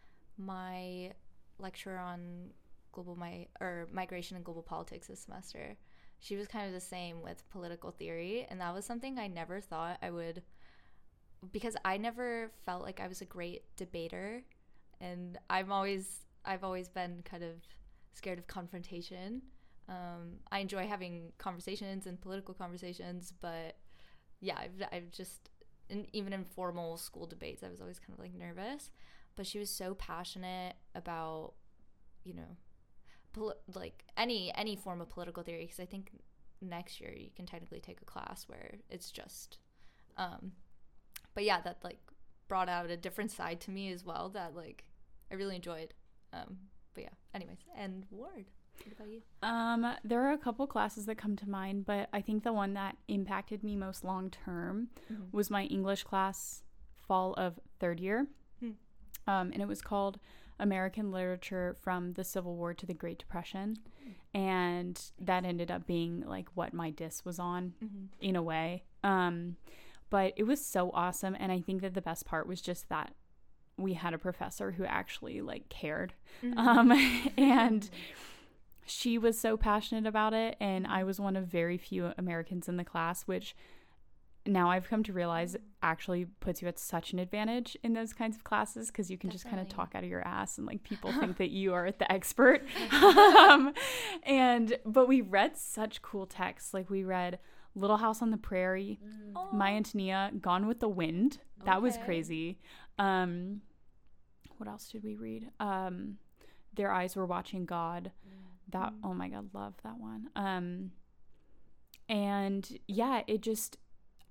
[SPEAKER 2] my lecturer on global mi- or migration and global politics this semester. She was kind of the same with political theory, and that was something I never thought I would, because I never felt like I was a great debater, and I'm always I've always been kind of scared of confrontation. Um, I enjoy having conversations and political conversations, but yeah, I've, I've just, in, even in formal school debates, I was always kind of like nervous. But she was so passionate about, you know, poli- like any any form of political theory, because I think next year you can technically take a class where it's just, um, but yeah, that like brought out a different side to me as well that like I really enjoyed. Um, but yeah, anyways, and Ward, what about you?
[SPEAKER 3] Um, there are a couple classes that come to mind, but I think the one that impacted me most long term mm-hmm. was my English class fall of third year. Hmm. Um, and it was called American Literature from the Civil War to the Great Depression. Mm-hmm. And that ended up being like what my dis was on mm-hmm. in a way. Um, but it was so awesome. And I think that the best part was just that we had a professor who actually like cared. Mm-hmm. Um, and she was so passionate about it. And I was one of very few Americans in the class, which now I've come to realize actually puts you at such an advantage in those kinds of classes, because you can Definitely. just kind of talk out of your ass and like people think that you are the expert. um, and but we read such cool texts. Like we read Little House on the Prairie, mm. My Antonia, Gone with the Wind. That okay. was crazy. Um, what else did we read? Um, Their Eyes Were Watching God. Mm. That oh my God, love that one. Um, and yeah, it just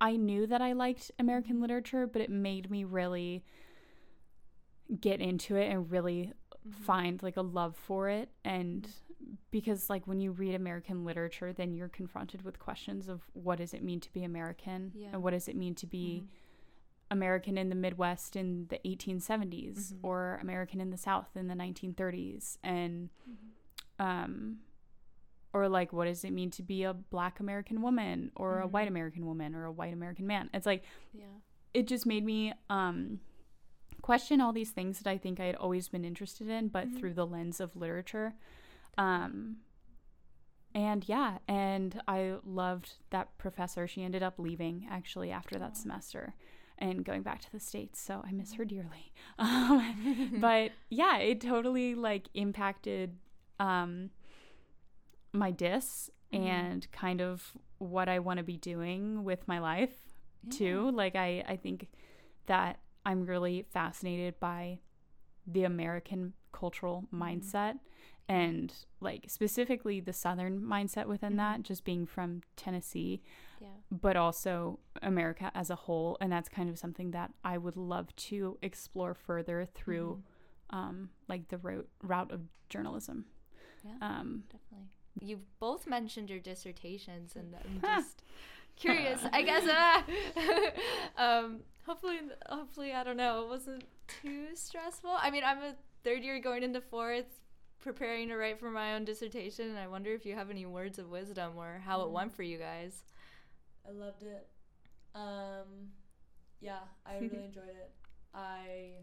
[SPEAKER 3] I knew that I liked American literature, but it made me really get into it and really mm-hmm. find like a love for it. And because like when you read American literature, then you're confronted with questions of what does it mean to be American yeah. and what does it mean to be mm-hmm. American in the Midwest in the eighteen seventies mm-hmm. or American in the South in the nineteen thirties, and mm-hmm. um or like what does it mean to be a Black American woman or mm-hmm. a white American woman or a white American man. It's like yeah. it just made me um question all these things that I think I had always been interested in, but mm-hmm. through the lens of literature. Um and yeah, and I loved that professor. She ended up leaving actually after that oh. semester and going back to the States, so I miss her dearly. Um, but yeah, it totally like impacted um, my dis mm-hmm. and kind of what I want to be doing with my life yeah. too. Like I, I think that I'm really fascinated by the American cultural mm-hmm. mindset and like specifically the Southern mindset within mm-hmm. that, just being from Tennessee. Yeah. But also America as a whole, and that's kind of something that I would love to explore further through mm-hmm. um, like the route, route of journalism.
[SPEAKER 2] Yeah, um, definitely. You both mentioned your dissertations, and I'm just curious. I guess uh, um, hopefully, hopefully, I don't know, it wasn't too stressful. I mean, I'm a third year going into fourth, preparing to write for my own dissertation, and I wonder if you have any words of wisdom or how mm-hmm. it went for you guys.
[SPEAKER 4] I loved it. Um, yeah, I really enjoyed it. I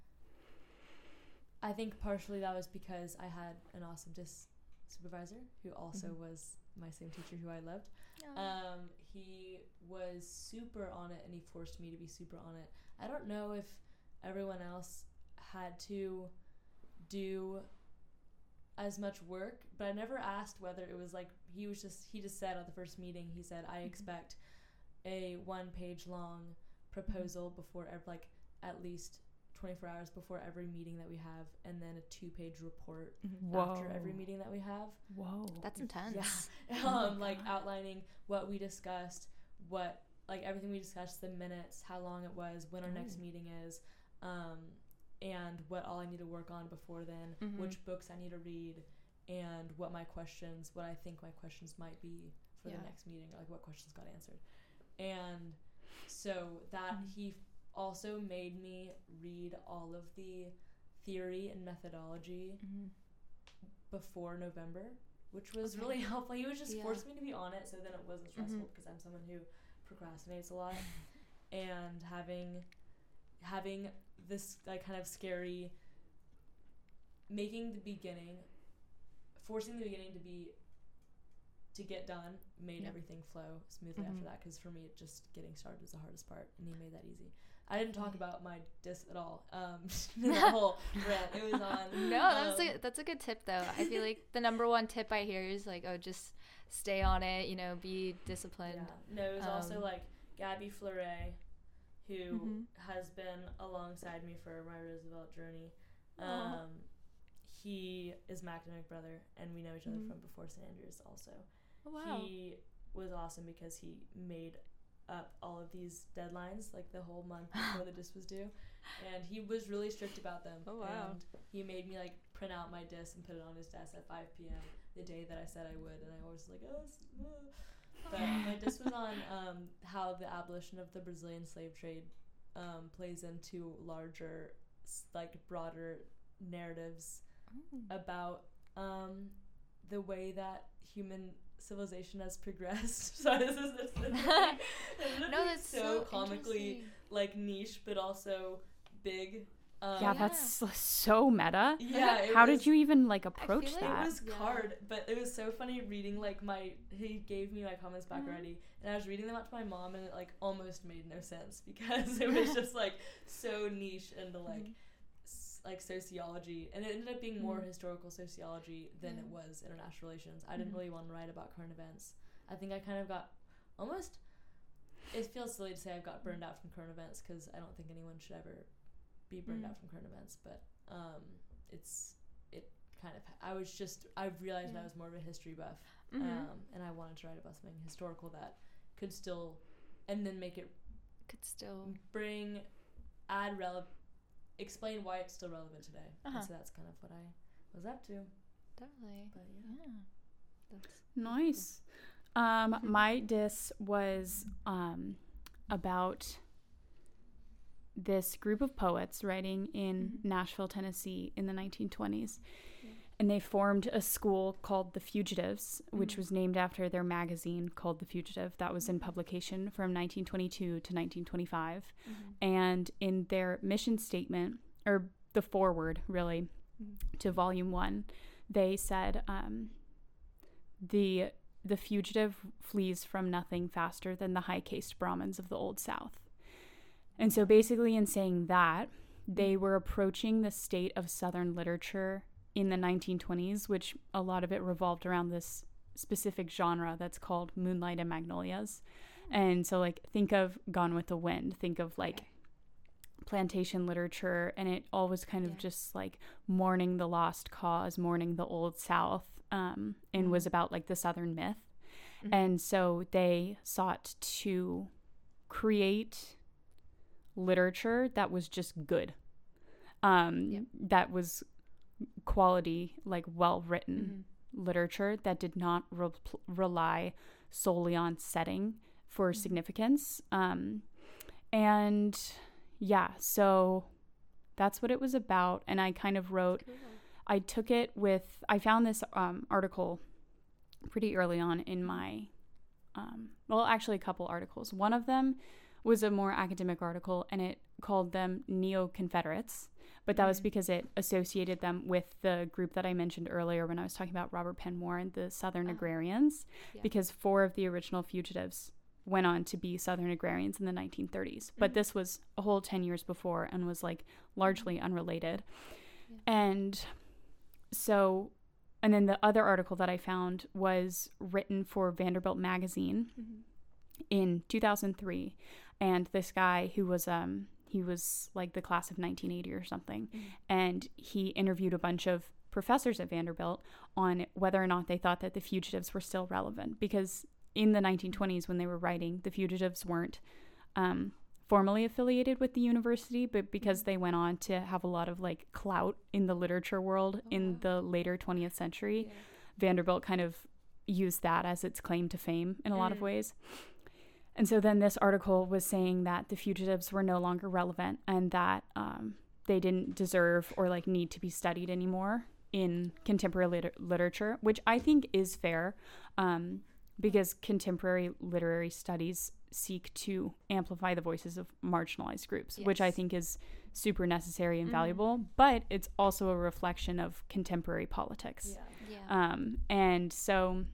[SPEAKER 4] I think partially that was because I had an awesome dis supervisor who also mm-hmm. was my same teacher who I loved. Oh. Um, he was super on it, and he forced me to be super on it. I don't know if everyone else had to do as much work, but I never asked whether it was like he was just he just said at the first meeting, he said I mm-hmm. expect a one page long proposal mm-hmm. before every, like at least twenty-four hours before every meeting that we have, and then a two page report mm-hmm. after every meeting that we have.
[SPEAKER 3] Whoa,
[SPEAKER 2] that's intense.
[SPEAKER 4] Yeah.
[SPEAKER 2] Oh
[SPEAKER 4] um like outlining what we discussed, what like everything we discussed, the minutes, how long it was, when our oh. next meeting is, um and what all I need to work on before then, mm-hmm. which books I need to read, and what my questions, what I think my questions might be for yeah. the next meeting, like what questions got answered. And so that mm-hmm. he also made me read all of the theory and methodology mm-hmm. before November, which was okay. really helpful. He was just yeah. forced me to be on it, so then it wasn't stressful mm-hmm. because I'm someone who procrastinates a lot. And having having this like kind of scary, making the beginning, forcing the beginning to be to get done made yeah. everything flow smoothly mm-hmm. after that, because for me it just getting started was the hardest part, and he made that easy. I didn't talk about my disc at all. Um, the whole rant it was on.
[SPEAKER 2] No, that was a, that's a good tip though. I feel like the number one tip I hear is like, oh, just stay on it. You know, be disciplined.
[SPEAKER 4] Yeah. No, it was um, also like Gabby Fleuret, who mm-hmm. has been alongside me for my Roosevelt journey. Um, he is my academic brother, and we know each other mm-hmm. from before Saint Andrews also.
[SPEAKER 2] Oh, wow.
[SPEAKER 4] He was awesome because he made up all of these deadlines like the whole month before the disc was due, and he was really strict about them.
[SPEAKER 2] Oh wow.
[SPEAKER 4] And he made me like print out my disc and put it on his desk at five p.m. the day that I said I would, and I always was like, oh, uh. But my disc was on um, how the abolition of the Brazilian slave trade um, plays into larger, like broader narratives oh. about um, the way that human civilization has progressed. So this is this, this
[SPEAKER 2] no, that's
[SPEAKER 4] so,
[SPEAKER 2] so
[SPEAKER 4] comically like niche, but also big. Um,
[SPEAKER 3] yeah,
[SPEAKER 2] yeah,
[SPEAKER 3] that's so meta.
[SPEAKER 4] Yeah,
[SPEAKER 3] how
[SPEAKER 4] was,
[SPEAKER 3] did you even like approach
[SPEAKER 2] like
[SPEAKER 3] that?
[SPEAKER 4] It was
[SPEAKER 2] yeah.
[SPEAKER 4] card, but it was so funny reading like my. He gave me my comments back mm-hmm. already, and I was reading them out to my mom, and it like almost made no sense because it was just like so niche into like mm-hmm. s- like sociology, and it ended up being more mm-hmm. historical sociology than mm-hmm. it was international relations. I didn't mm-hmm. really want to write about current events. I think I kind of got almost. It feels silly to say I've got burned out from current events because I don't think anyone should ever be burned mm. out from current events, but um it's it kind of I was just I realized yeah. I was more of a history buff, mm-hmm. um and I wanted to write about something historical that could still and then make it
[SPEAKER 2] Could still
[SPEAKER 4] bring, add relevant, explain why it's still relevant today.
[SPEAKER 2] Uh-huh.
[SPEAKER 4] And so that's kind of what I was up to.
[SPEAKER 2] definitely.
[SPEAKER 4] But yeah.
[SPEAKER 2] Yeah. That's
[SPEAKER 3] Nice. Um, my diss was um, about this group of poets writing in
[SPEAKER 2] Mhm.
[SPEAKER 3] Nashville, Tennessee in the nineteen twenties.
[SPEAKER 2] Yeah.
[SPEAKER 3] And they formed a school called The Fugitives, which
[SPEAKER 2] Mhm.
[SPEAKER 3] was named after their magazine called The Fugitive that was in publication from nineteen twenty-two to nineteen twenty-five.
[SPEAKER 2] Mhm.
[SPEAKER 3] And in their mission statement, or the foreword really,
[SPEAKER 2] Mhm.
[SPEAKER 3] to volume one, they said, um, the the fugitive flees from nothing faster than the high-caste Brahmins of the Old South. And so basically in saying that, they were approaching the state of Southern literature in the nineteen twenties, which a lot of it revolved around this specific genre that's called Moonlight and Magnolias. And so, like, think of Gone with the Wind, think of, like,
[SPEAKER 2] Okay.
[SPEAKER 3] plantation literature, and it all was kind of
[SPEAKER 2] Yeah.
[SPEAKER 3] just, like, mourning the lost cause, mourning the Old South, um, and
[SPEAKER 2] Mhm.
[SPEAKER 3] was about, like, the Southern myth.
[SPEAKER 2] Mhm.
[SPEAKER 3] And so they sought to create literature that was just good, um,
[SPEAKER 2] Yep.
[SPEAKER 3] that was quality, like well-written
[SPEAKER 2] Mhm.
[SPEAKER 3] literature that did not re- rely solely on setting for
[SPEAKER 2] Mhm.
[SPEAKER 3] significance. Um, and yeah, so that's what it was about. And I kind of wrote,
[SPEAKER 2] Cool.
[SPEAKER 3] I took it with, I found this um, article pretty early on in my, um, well, actually a couple articles. One of them was a more academic article, and it called them Neo-Confederates, but that was
[SPEAKER 2] Mhm.
[SPEAKER 3] because it associated them with the group that I mentioned earlier when I was talking about Robert Penn Warren, the Southern
[SPEAKER 2] Ah.
[SPEAKER 3] Agrarians,
[SPEAKER 2] Yeah.
[SPEAKER 3] because four of the original fugitives went on to be Southern Agrarians in the nineteen thirties. But
[SPEAKER 2] Mhm.
[SPEAKER 3] this was a whole ten years before and was like largely unrelated.
[SPEAKER 2] Yeah.
[SPEAKER 3] And so, and then the other article that I found was written for Vanderbilt Magazine
[SPEAKER 2] Mhm.
[SPEAKER 3] in two thousand three. And this guy who was, um, he was like the class of nineteen eighty or something.
[SPEAKER 2] Mhm.
[SPEAKER 3] And he interviewed a bunch of professors at Vanderbilt on whether or not they thought that the fugitives were still relevant. Because in the nineteen twenties, when they were writing, the fugitives weren't um, formally affiliated with the university, but because they went on to have a lot of like clout in the literature world
[SPEAKER 2] Oh,
[SPEAKER 3] in
[SPEAKER 2] wow.
[SPEAKER 3] the later twentieth century,
[SPEAKER 2] Yeah.
[SPEAKER 3] Vanderbilt kind of used that as its claim to fame in a lot of
[SPEAKER 2] Mm.
[SPEAKER 3] ways. And so then this article was saying that the fugitives were no longer relevant and that um, they didn't deserve or like need to be studied anymore in contemporary liter- literature, which I think is fair, um, because contemporary literary studies seek to amplify the voices of marginalized groups, which I
[SPEAKER 2] Yes.
[SPEAKER 3] think is super necessary and
[SPEAKER 2] Mhm.
[SPEAKER 3] valuable, but it's also a reflection of contemporary politics.
[SPEAKER 4] Yeah.
[SPEAKER 2] Yeah.
[SPEAKER 3] Um, and so,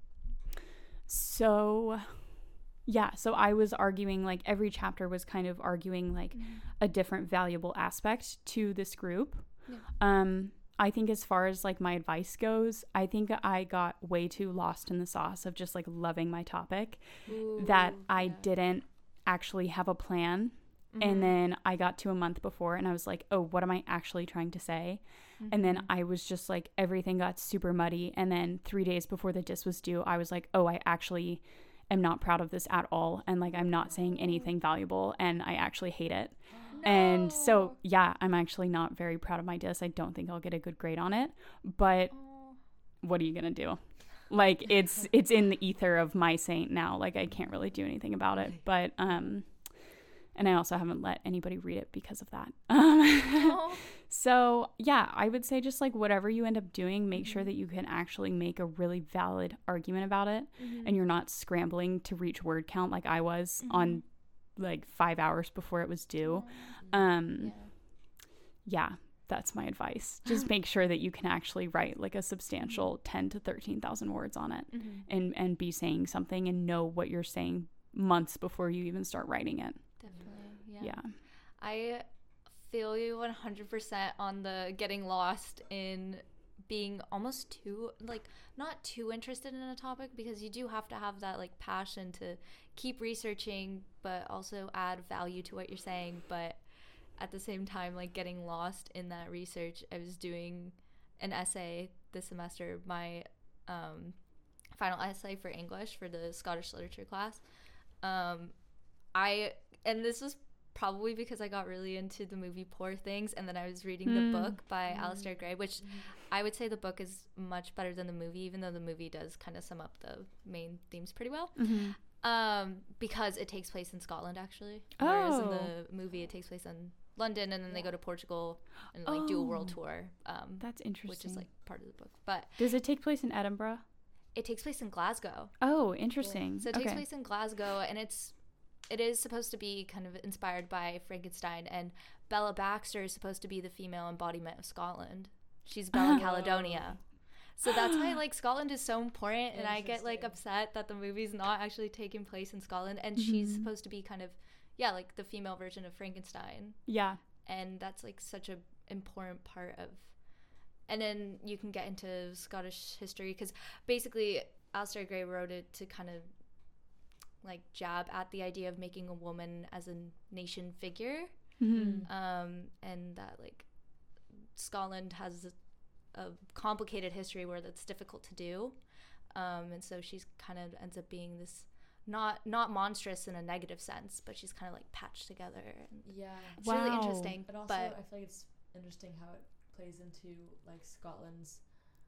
[SPEAKER 3] so, yeah, so I was arguing, like, every chapter was kind of arguing, like,
[SPEAKER 2] Mhm.
[SPEAKER 3] a different valuable aspect to this group.
[SPEAKER 2] Yeah.
[SPEAKER 3] Um, I think as far as, like, my advice goes, I think I got way too lost in the sauce of just, like, loving my topic that
[SPEAKER 2] Ooh,
[SPEAKER 3] I
[SPEAKER 2] yeah.
[SPEAKER 3] didn't actually have a plan.
[SPEAKER 2] Mhm.
[SPEAKER 3] And then I got to a month before and I was like, oh, what am I actually trying to say? And then
[SPEAKER 2] Mhm.
[SPEAKER 3] I was just like, everything got super muddy. And then three days before the diss was due, I was like, oh, I actually am not proud of this at all. And like, I'm not saying anything valuable and I actually hate it. And so,
[SPEAKER 2] No.
[SPEAKER 3] yeah, I'm actually not very proud of my diss. I don't think I'll get a good grade on it. But
[SPEAKER 2] Aw.
[SPEAKER 3] what are you going to do? Like, it's it's in the ether of my saint now. Like, I can't really do anything about it. But, um, and I also haven't let anybody read it because of that. Um,
[SPEAKER 2] Aw.
[SPEAKER 3] so, yeah, I would say just like whatever you end up doing, make sure
[SPEAKER 2] Mhm.
[SPEAKER 3] that you can actually make a really valid argument about it
[SPEAKER 2] Mhm.
[SPEAKER 3] and you're not scrambling to reach word count like I was on like five hours before it was due. Um,
[SPEAKER 2] Yeah.
[SPEAKER 3] yeah, that's my advice. Just make sure that you can actually write like a substantial ten to thirteen thousand words on it
[SPEAKER 2] Mhm.
[SPEAKER 3] and, and be saying something and know what you're saying months before you even start writing it.
[SPEAKER 2] Definitely. Yeah.
[SPEAKER 3] Yeah.
[SPEAKER 2] I feel you one hundred percent on the getting lost in being almost too, like, not too interested in a topic, because you do have to have that, like, passion to keep researching, but also add value to what you're saying. But at the same time, like, getting lost in that research, I was doing an essay this semester, my um, final essay for English for the Scottish literature class. Um, I and this was probably because I got really into the movie Poor Things, and then I was reading
[SPEAKER 3] Mm.
[SPEAKER 2] the book by
[SPEAKER 4] Mm.
[SPEAKER 2] Alistair Gray, which I would say the book is much better than the movie, even though the movie does kind of sum up the main themes pretty well.
[SPEAKER 3] Mhm.
[SPEAKER 2] Um, because it takes place in Scotland, actually. Whereas in
[SPEAKER 3] Oh.
[SPEAKER 2] the movie, it takes place in London, and then they
[SPEAKER 4] Yeah.
[SPEAKER 2] go to Portugal and like do a world
[SPEAKER 3] Oh.
[SPEAKER 2] tour, um,
[SPEAKER 3] That's interesting.
[SPEAKER 2] which is like part of the book. But
[SPEAKER 3] Does it take place in Edinburgh?
[SPEAKER 2] it takes place in Glasgow.
[SPEAKER 3] Oh, interesting.
[SPEAKER 2] So it takes
[SPEAKER 3] okay.
[SPEAKER 2] place in Glasgow, and it's it is supposed to be kind of inspired by Frankenstein, and Bella Baxter is supposed to be the female embodiment of Scotland. She's Bella
[SPEAKER 3] Oh.
[SPEAKER 2] Caledonia. So that's why like Scotland is so important, and I get like
[SPEAKER 4] Interesting.
[SPEAKER 2] upset that the movie's not actually taking place in Scotland, and she's
[SPEAKER 3] Mhm.
[SPEAKER 2] supposed to be kind of yeah, like the female version of Frankenstein,
[SPEAKER 3] Yeah.
[SPEAKER 2] and that's like such a important part of. And then you can get into Scottish history because basically Alistair Gray wrote it to kind of like jab at the idea of making a woman as a nation figure,
[SPEAKER 3] Mhm.
[SPEAKER 2] um, and that like Scotland has a, a complicated history where that's difficult to do, um, and so she's kind of ends up being this not not monstrous in a negative sense, but she's kind of like patched together. And
[SPEAKER 4] Yeah.
[SPEAKER 2] it's really
[SPEAKER 3] Wow.
[SPEAKER 2] interesting.
[SPEAKER 4] But also,
[SPEAKER 2] but
[SPEAKER 4] I feel like it's interesting how it plays into like Scotland's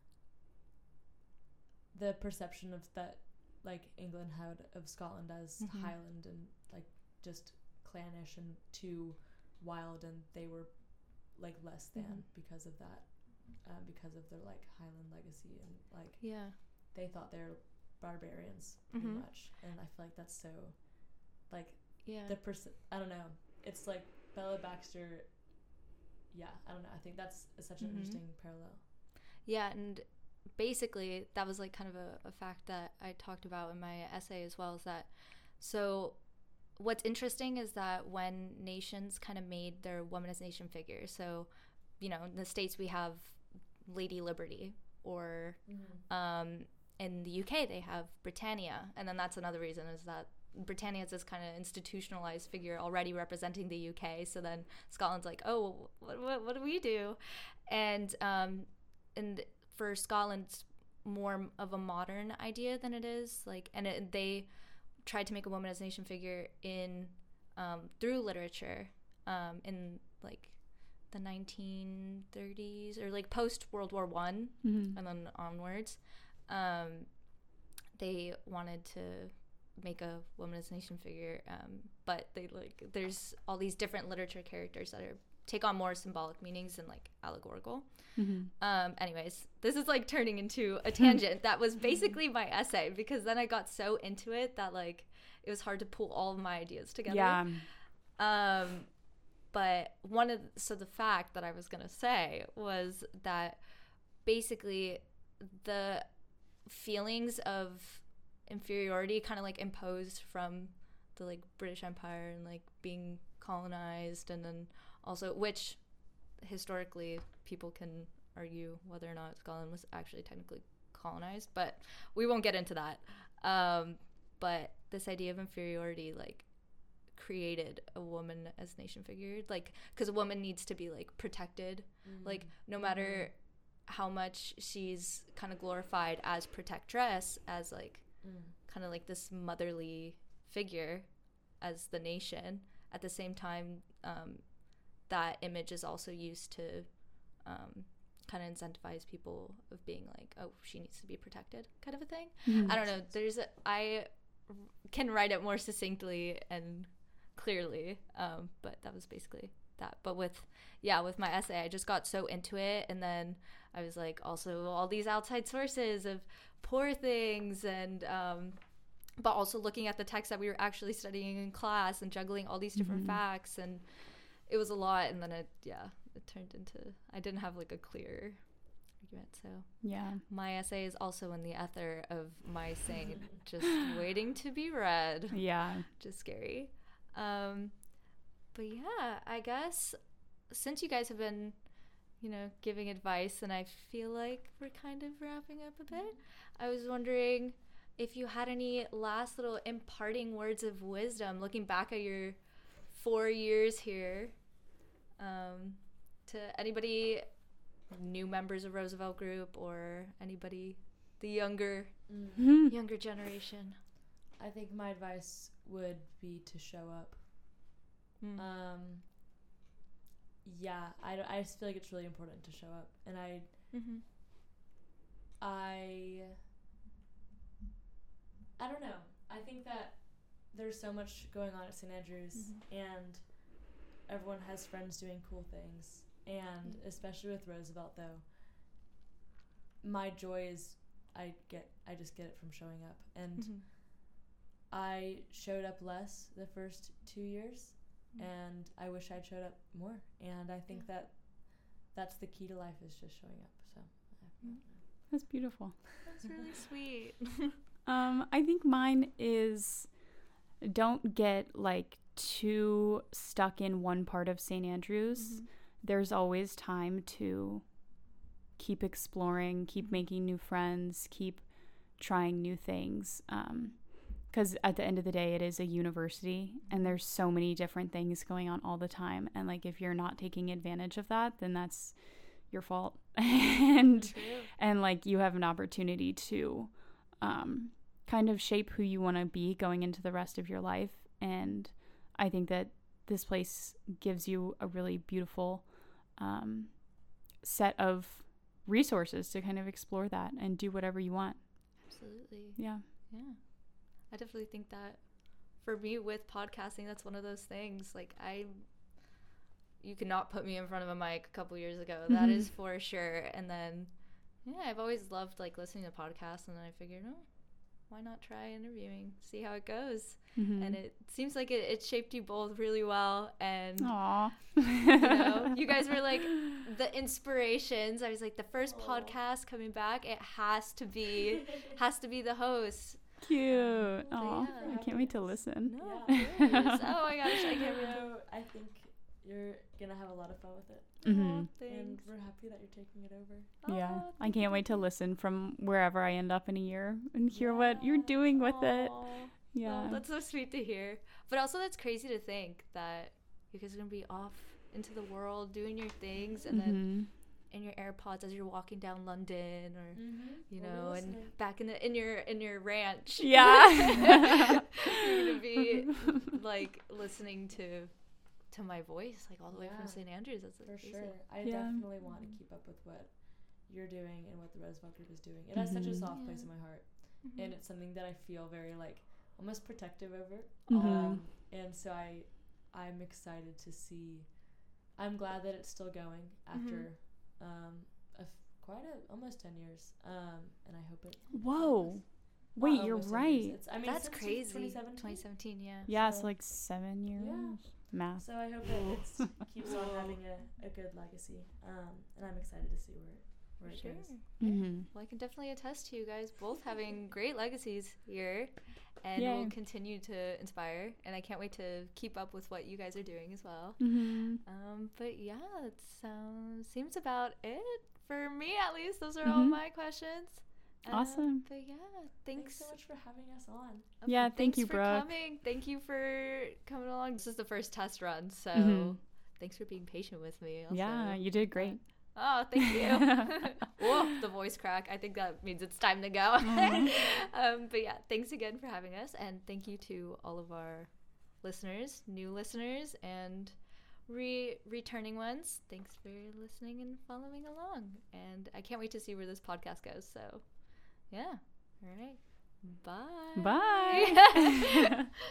[SPEAKER 4] the perception of that like England had of Scotland as
[SPEAKER 2] Mhm.
[SPEAKER 4] Highland and like just clannish and too wild, and they were like less than
[SPEAKER 2] Mhm.
[SPEAKER 4] because of that, um, because of their like Highland legacy, and like
[SPEAKER 2] yeah,
[SPEAKER 4] they thought they're barbarians pretty
[SPEAKER 2] Mhm.
[SPEAKER 4] much, and I feel like that's so like
[SPEAKER 2] yeah,
[SPEAKER 4] the person I don't know, it's like Bella Baxter. Yeah, I don't know, I think that's such an
[SPEAKER 2] Mhm.
[SPEAKER 4] interesting parallel.
[SPEAKER 2] yeah, and basically that was like kind of a, a fact that I talked about in my essay as well. Is that so? What's interesting is that when nations kind of made their woman as nation figures, so you know, in the States we have Lady Liberty, or um, in the U K they have Britannia, and then that's another reason is that Britannia is this kind of institutionalized figure already representing the U K. So then Scotland's like, oh, what what, what do we do? And um, and for Scotland, it's more of a modern idea than it is like, and it, they tried to make a woman as nation figure in um, through literature um, in like the nineteen thirties or like post World War One,
[SPEAKER 3] Mhm.
[SPEAKER 2] and then onwards. Um, they wanted to make a woman as nation figure, um, but they like there's all these different literature characters that are take on more symbolic meanings and like allegorical.
[SPEAKER 3] Mhm.
[SPEAKER 2] Um, anyways, this is like turning into a tangent that was basically my essay, because then I got so into it that like it was hard to pull all of my ideas together.
[SPEAKER 3] Yeah.
[SPEAKER 2] Um, but one of so the fact that I was gonna say was that basically the feelings of inferiority kind of like imposed from the like British Empire and like being colonized, and then also which historically people can argue whether or not Scotland was actually technically colonized, but we won't get into that. Um, but this idea of inferiority like created a woman as nation figure, like because a woman needs to be like protected, like no matter how much she's kind of glorified as protectress, as like kind of like this motherly figure as the nation, at the same time um, that image is also used to um, kind of incentivize people of being like, oh, she needs to be protected kind of a thing.
[SPEAKER 3] Mhm.
[SPEAKER 2] I don't know, there's a, I can write it more succinctly and clearly, um, but that was basically that. But with yeah with my essay, I just got so into it, and then I was like also all these outside sources of Poor Things, and um, but also looking at the text that we were actually studying in class and juggling all these different
[SPEAKER 3] Mhm.
[SPEAKER 2] facts, and it was a lot. And then it yeah it turned into, I didn't have like a clear argument, so
[SPEAKER 3] Yeah.
[SPEAKER 2] my essay is also in the ether of my saint, just waiting to be read.
[SPEAKER 3] Yeah.
[SPEAKER 2] Just scary. Um, but yeah, I guess since you guys have been, you know, giving advice, and I feel like we're kind of wrapping up a bit, I was wondering if you had any last little imparting words of wisdom looking back at your four years here, um, to anybody, new members of Roosevelt Group, or anybody the younger
[SPEAKER 3] Mhm.
[SPEAKER 2] younger generation.
[SPEAKER 4] I think my advice would be to show up.
[SPEAKER 2] Mm.
[SPEAKER 4] Um, yeah, I, I just feel like it's really important to show up. And I,
[SPEAKER 2] Mm-hmm.
[SPEAKER 4] I, I don't know. I think that there's so much going on at Saint Andrews,
[SPEAKER 2] Mhm.
[SPEAKER 4] and everyone has friends doing cool things. And
[SPEAKER 2] Mm.
[SPEAKER 4] especially with Roosevelt, though, my joy is I get I just get it from showing up. And
[SPEAKER 2] Mm-hmm.
[SPEAKER 4] I showed up less the first two years,
[SPEAKER 2] Mm.
[SPEAKER 4] and I wish I'd showed up more. And I think
[SPEAKER 2] Yeah.
[SPEAKER 4] that that's the key to life, is just showing up. So I
[SPEAKER 2] Mm.
[SPEAKER 3] That's beautiful.
[SPEAKER 2] That's really sweet.
[SPEAKER 3] Um, I think mine is don't get like too stuck in one part of Saint Andrews.
[SPEAKER 2] Mhm.
[SPEAKER 3] There's always time to keep exploring, keep making new friends, keep trying new things. Um, because at the end of the day, it is a university and there's so many different things going on all the time. And like, if you're not taking advantage of that, then that's your fault. and
[SPEAKER 2] True.
[SPEAKER 3] and like you have an opportunity to um, kind of shape who you want to be going into the rest of your life. And I think that this place gives you a really beautiful um, set of resources to kind of explore that and do whatever you want.
[SPEAKER 2] Absolutely.
[SPEAKER 3] Yeah.
[SPEAKER 2] Yeah. I definitely think that for me with podcasting, that's one of those things. Like I, you could not put me in front of a mic a couple years ago. That is for sure. And then, yeah, I've always loved like listening to podcasts, and then I figured, oh, why not try interviewing, see how it goes?
[SPEAKER 3] Mm-hmm.
[SPEAKER 2] And it seems like it, it shaped you both really well. And
[SPEAKER 3] Aw.
[SPEAKER 2] you know, you guys were like the inspirations. I was like, the first
[SPEAKER 4] Aw.
[SPEAKER 2] podcast coming back, it has to be, has to be the host.
[SPEAKER 3] Cute.
[SPEAKER 2] But
[SPEAKER 3] Aw.
[SPEAKER 2] yeah.
[SPEAKER 3] I can't wait to listen.
[SPEAKER 2] No,
[SPEAKER 4] Yeah.
[SPEAKER 2] please. Oh my gosh, I can't wait.
[SPEAKER 4] know, I think you're gonna have a lot of fun with it,
[SPEAKER 3] Mhm.
[SPEAKER 2] Aw,
[SPEAKER 4] and
[SPEAKER 2] thanks.
[SPEAKER 4] we're happy that you're taking it over.
[SPEAKER 3] Yeah.
[SPEAKER 2] Aw,
[SPEAKER 3] I can't wait to listen from wherever I end up in a year and hear what you're
[SPEAKER 4] Yeah.
[SPEAKER 3] doing with it.
[SPEAKER 2] Aw.
[SPEAKER 3] Yeah.
[SPEAKER 2] Oh, that's so sweet to hear. But also, that's crazy to think that you guys are gonna be off into the world doing your things, and then
[SPEAKER 3] Mhm.
[SPEAKER 2] in your AirPods as you're walking down London, or
[SPEAKER 4] Mm-hmm.
[SPEAKER 2] you know, and back in the in your in your ranch.
[SPEAKER 3] Yeah.
[SPEAKER 2] You're gonna be like listening to to my voice, like all the way
[SPEAKER 4] Yeah.
[SPEAKER 2] from Saint Andrews. That's
[SPEAKER 4] For
[SPEAKER 2] crazy.
[SPEAKER 4] sure. I
[SPEAKER 3] Yeah.
[SPEAKER 4] definitely want to keep up with what you're doing and what the Roosevelt Group is doing. It has such a
[SPEAKER 3] Mhm.
[SPEAKER 4] soft
[SPEAKER 2] Yeah.
[SPEAKER 4] place in my heart,
[SPEAKER 2] Mhm.
[SPEAKER 4] and it's something that I feel very like almost protective over.
[SPEAKER 3] Mhm.
[SPEAKER 4] Um, and so I, I'm excited to see. I'm glad that it's still going after um, a f- quite a almost ten years. Um, and I hope it.
[SPEAKER 3] Whoa.
[SPEAKER 4] not
[SPEAKER 3] Wait, you're
[SPEAKER 4] almost ten years,
[SPEAKER 3] right.
[SPEAKER 4] It's, I mean,
[SPEAKER 2] That's
[SPEAKER 4] since
[SPEAKER 2] crazy.
[SPEAKER 4] twenty seventeen.
[SPEAKER 2] twenty seventeen, yeah.
[SPEAKER 3] Yeah,
[SPEAKER 4] So-
[SPEAKER 3] it's like seven years.
[SPEAKER 4] Yeah.
[SPEAKER 3] Math.
[SPEAKER 4] So I hope that it keeps on having a, a good legacy. Um, and I'm excited to see where where it
[SPEAKER 2] Sure.
[SPEAKER 4] goes.
[SPEAKER 3] Mm-hmm.
[SPEAKER 2] Well, I can definitely attest to you guys both having great legacies here, and
[SPEAKER 3] Yay.
[SPEAKER 2] will continue to inspire. And I can't wait to keep up with what you guys are doing as well.
[SPEAKER 3] Mm-hmm.
[SPEAKER 2] Um, but yeah, that sounds seems about it for me, at least. Those are all
[SPEAKER 3] Mhm.
[SPEAKER 2] my questions. Um,
[SPEAKER 3] Awesome.
[SPEAKER 2] But yeah,
[SPEAKER 4] Thanks
[SPEAKER 2] thanks.
[SPEAKER 4] so much for having us on.
[SPEAKER 2] uh,
[SPEAKER 3] Yeah, thank
[SPEAKER 2] thanks
[SPEAKER 3] you,
[SPEAKER 2] for
[SPEAKER 3] Brooke.
[SPEAKER 2] coming. Thank you for coming along. This is the first test run, so
[SPEAKER 3] Mhm.
[SPEAKER 2] thanks for being patient with me. Also.
[SPEAKER 3] Yeah, you did great.
[SPEAKER 2] Oh, thank you. Whoa, the voice crack. I think that means it's time to go.
[SPEAKER 3] Mhm.
[SPEAKER 2] um, but yeah, thanks again for having us. And thank you to all of our listeners, new listeners, and re returning ones. Thanks for listening and following along. And I can't wait to see where this podcast goes. So, yeah. All right. Bye.
[SPEAKER 3] Bye.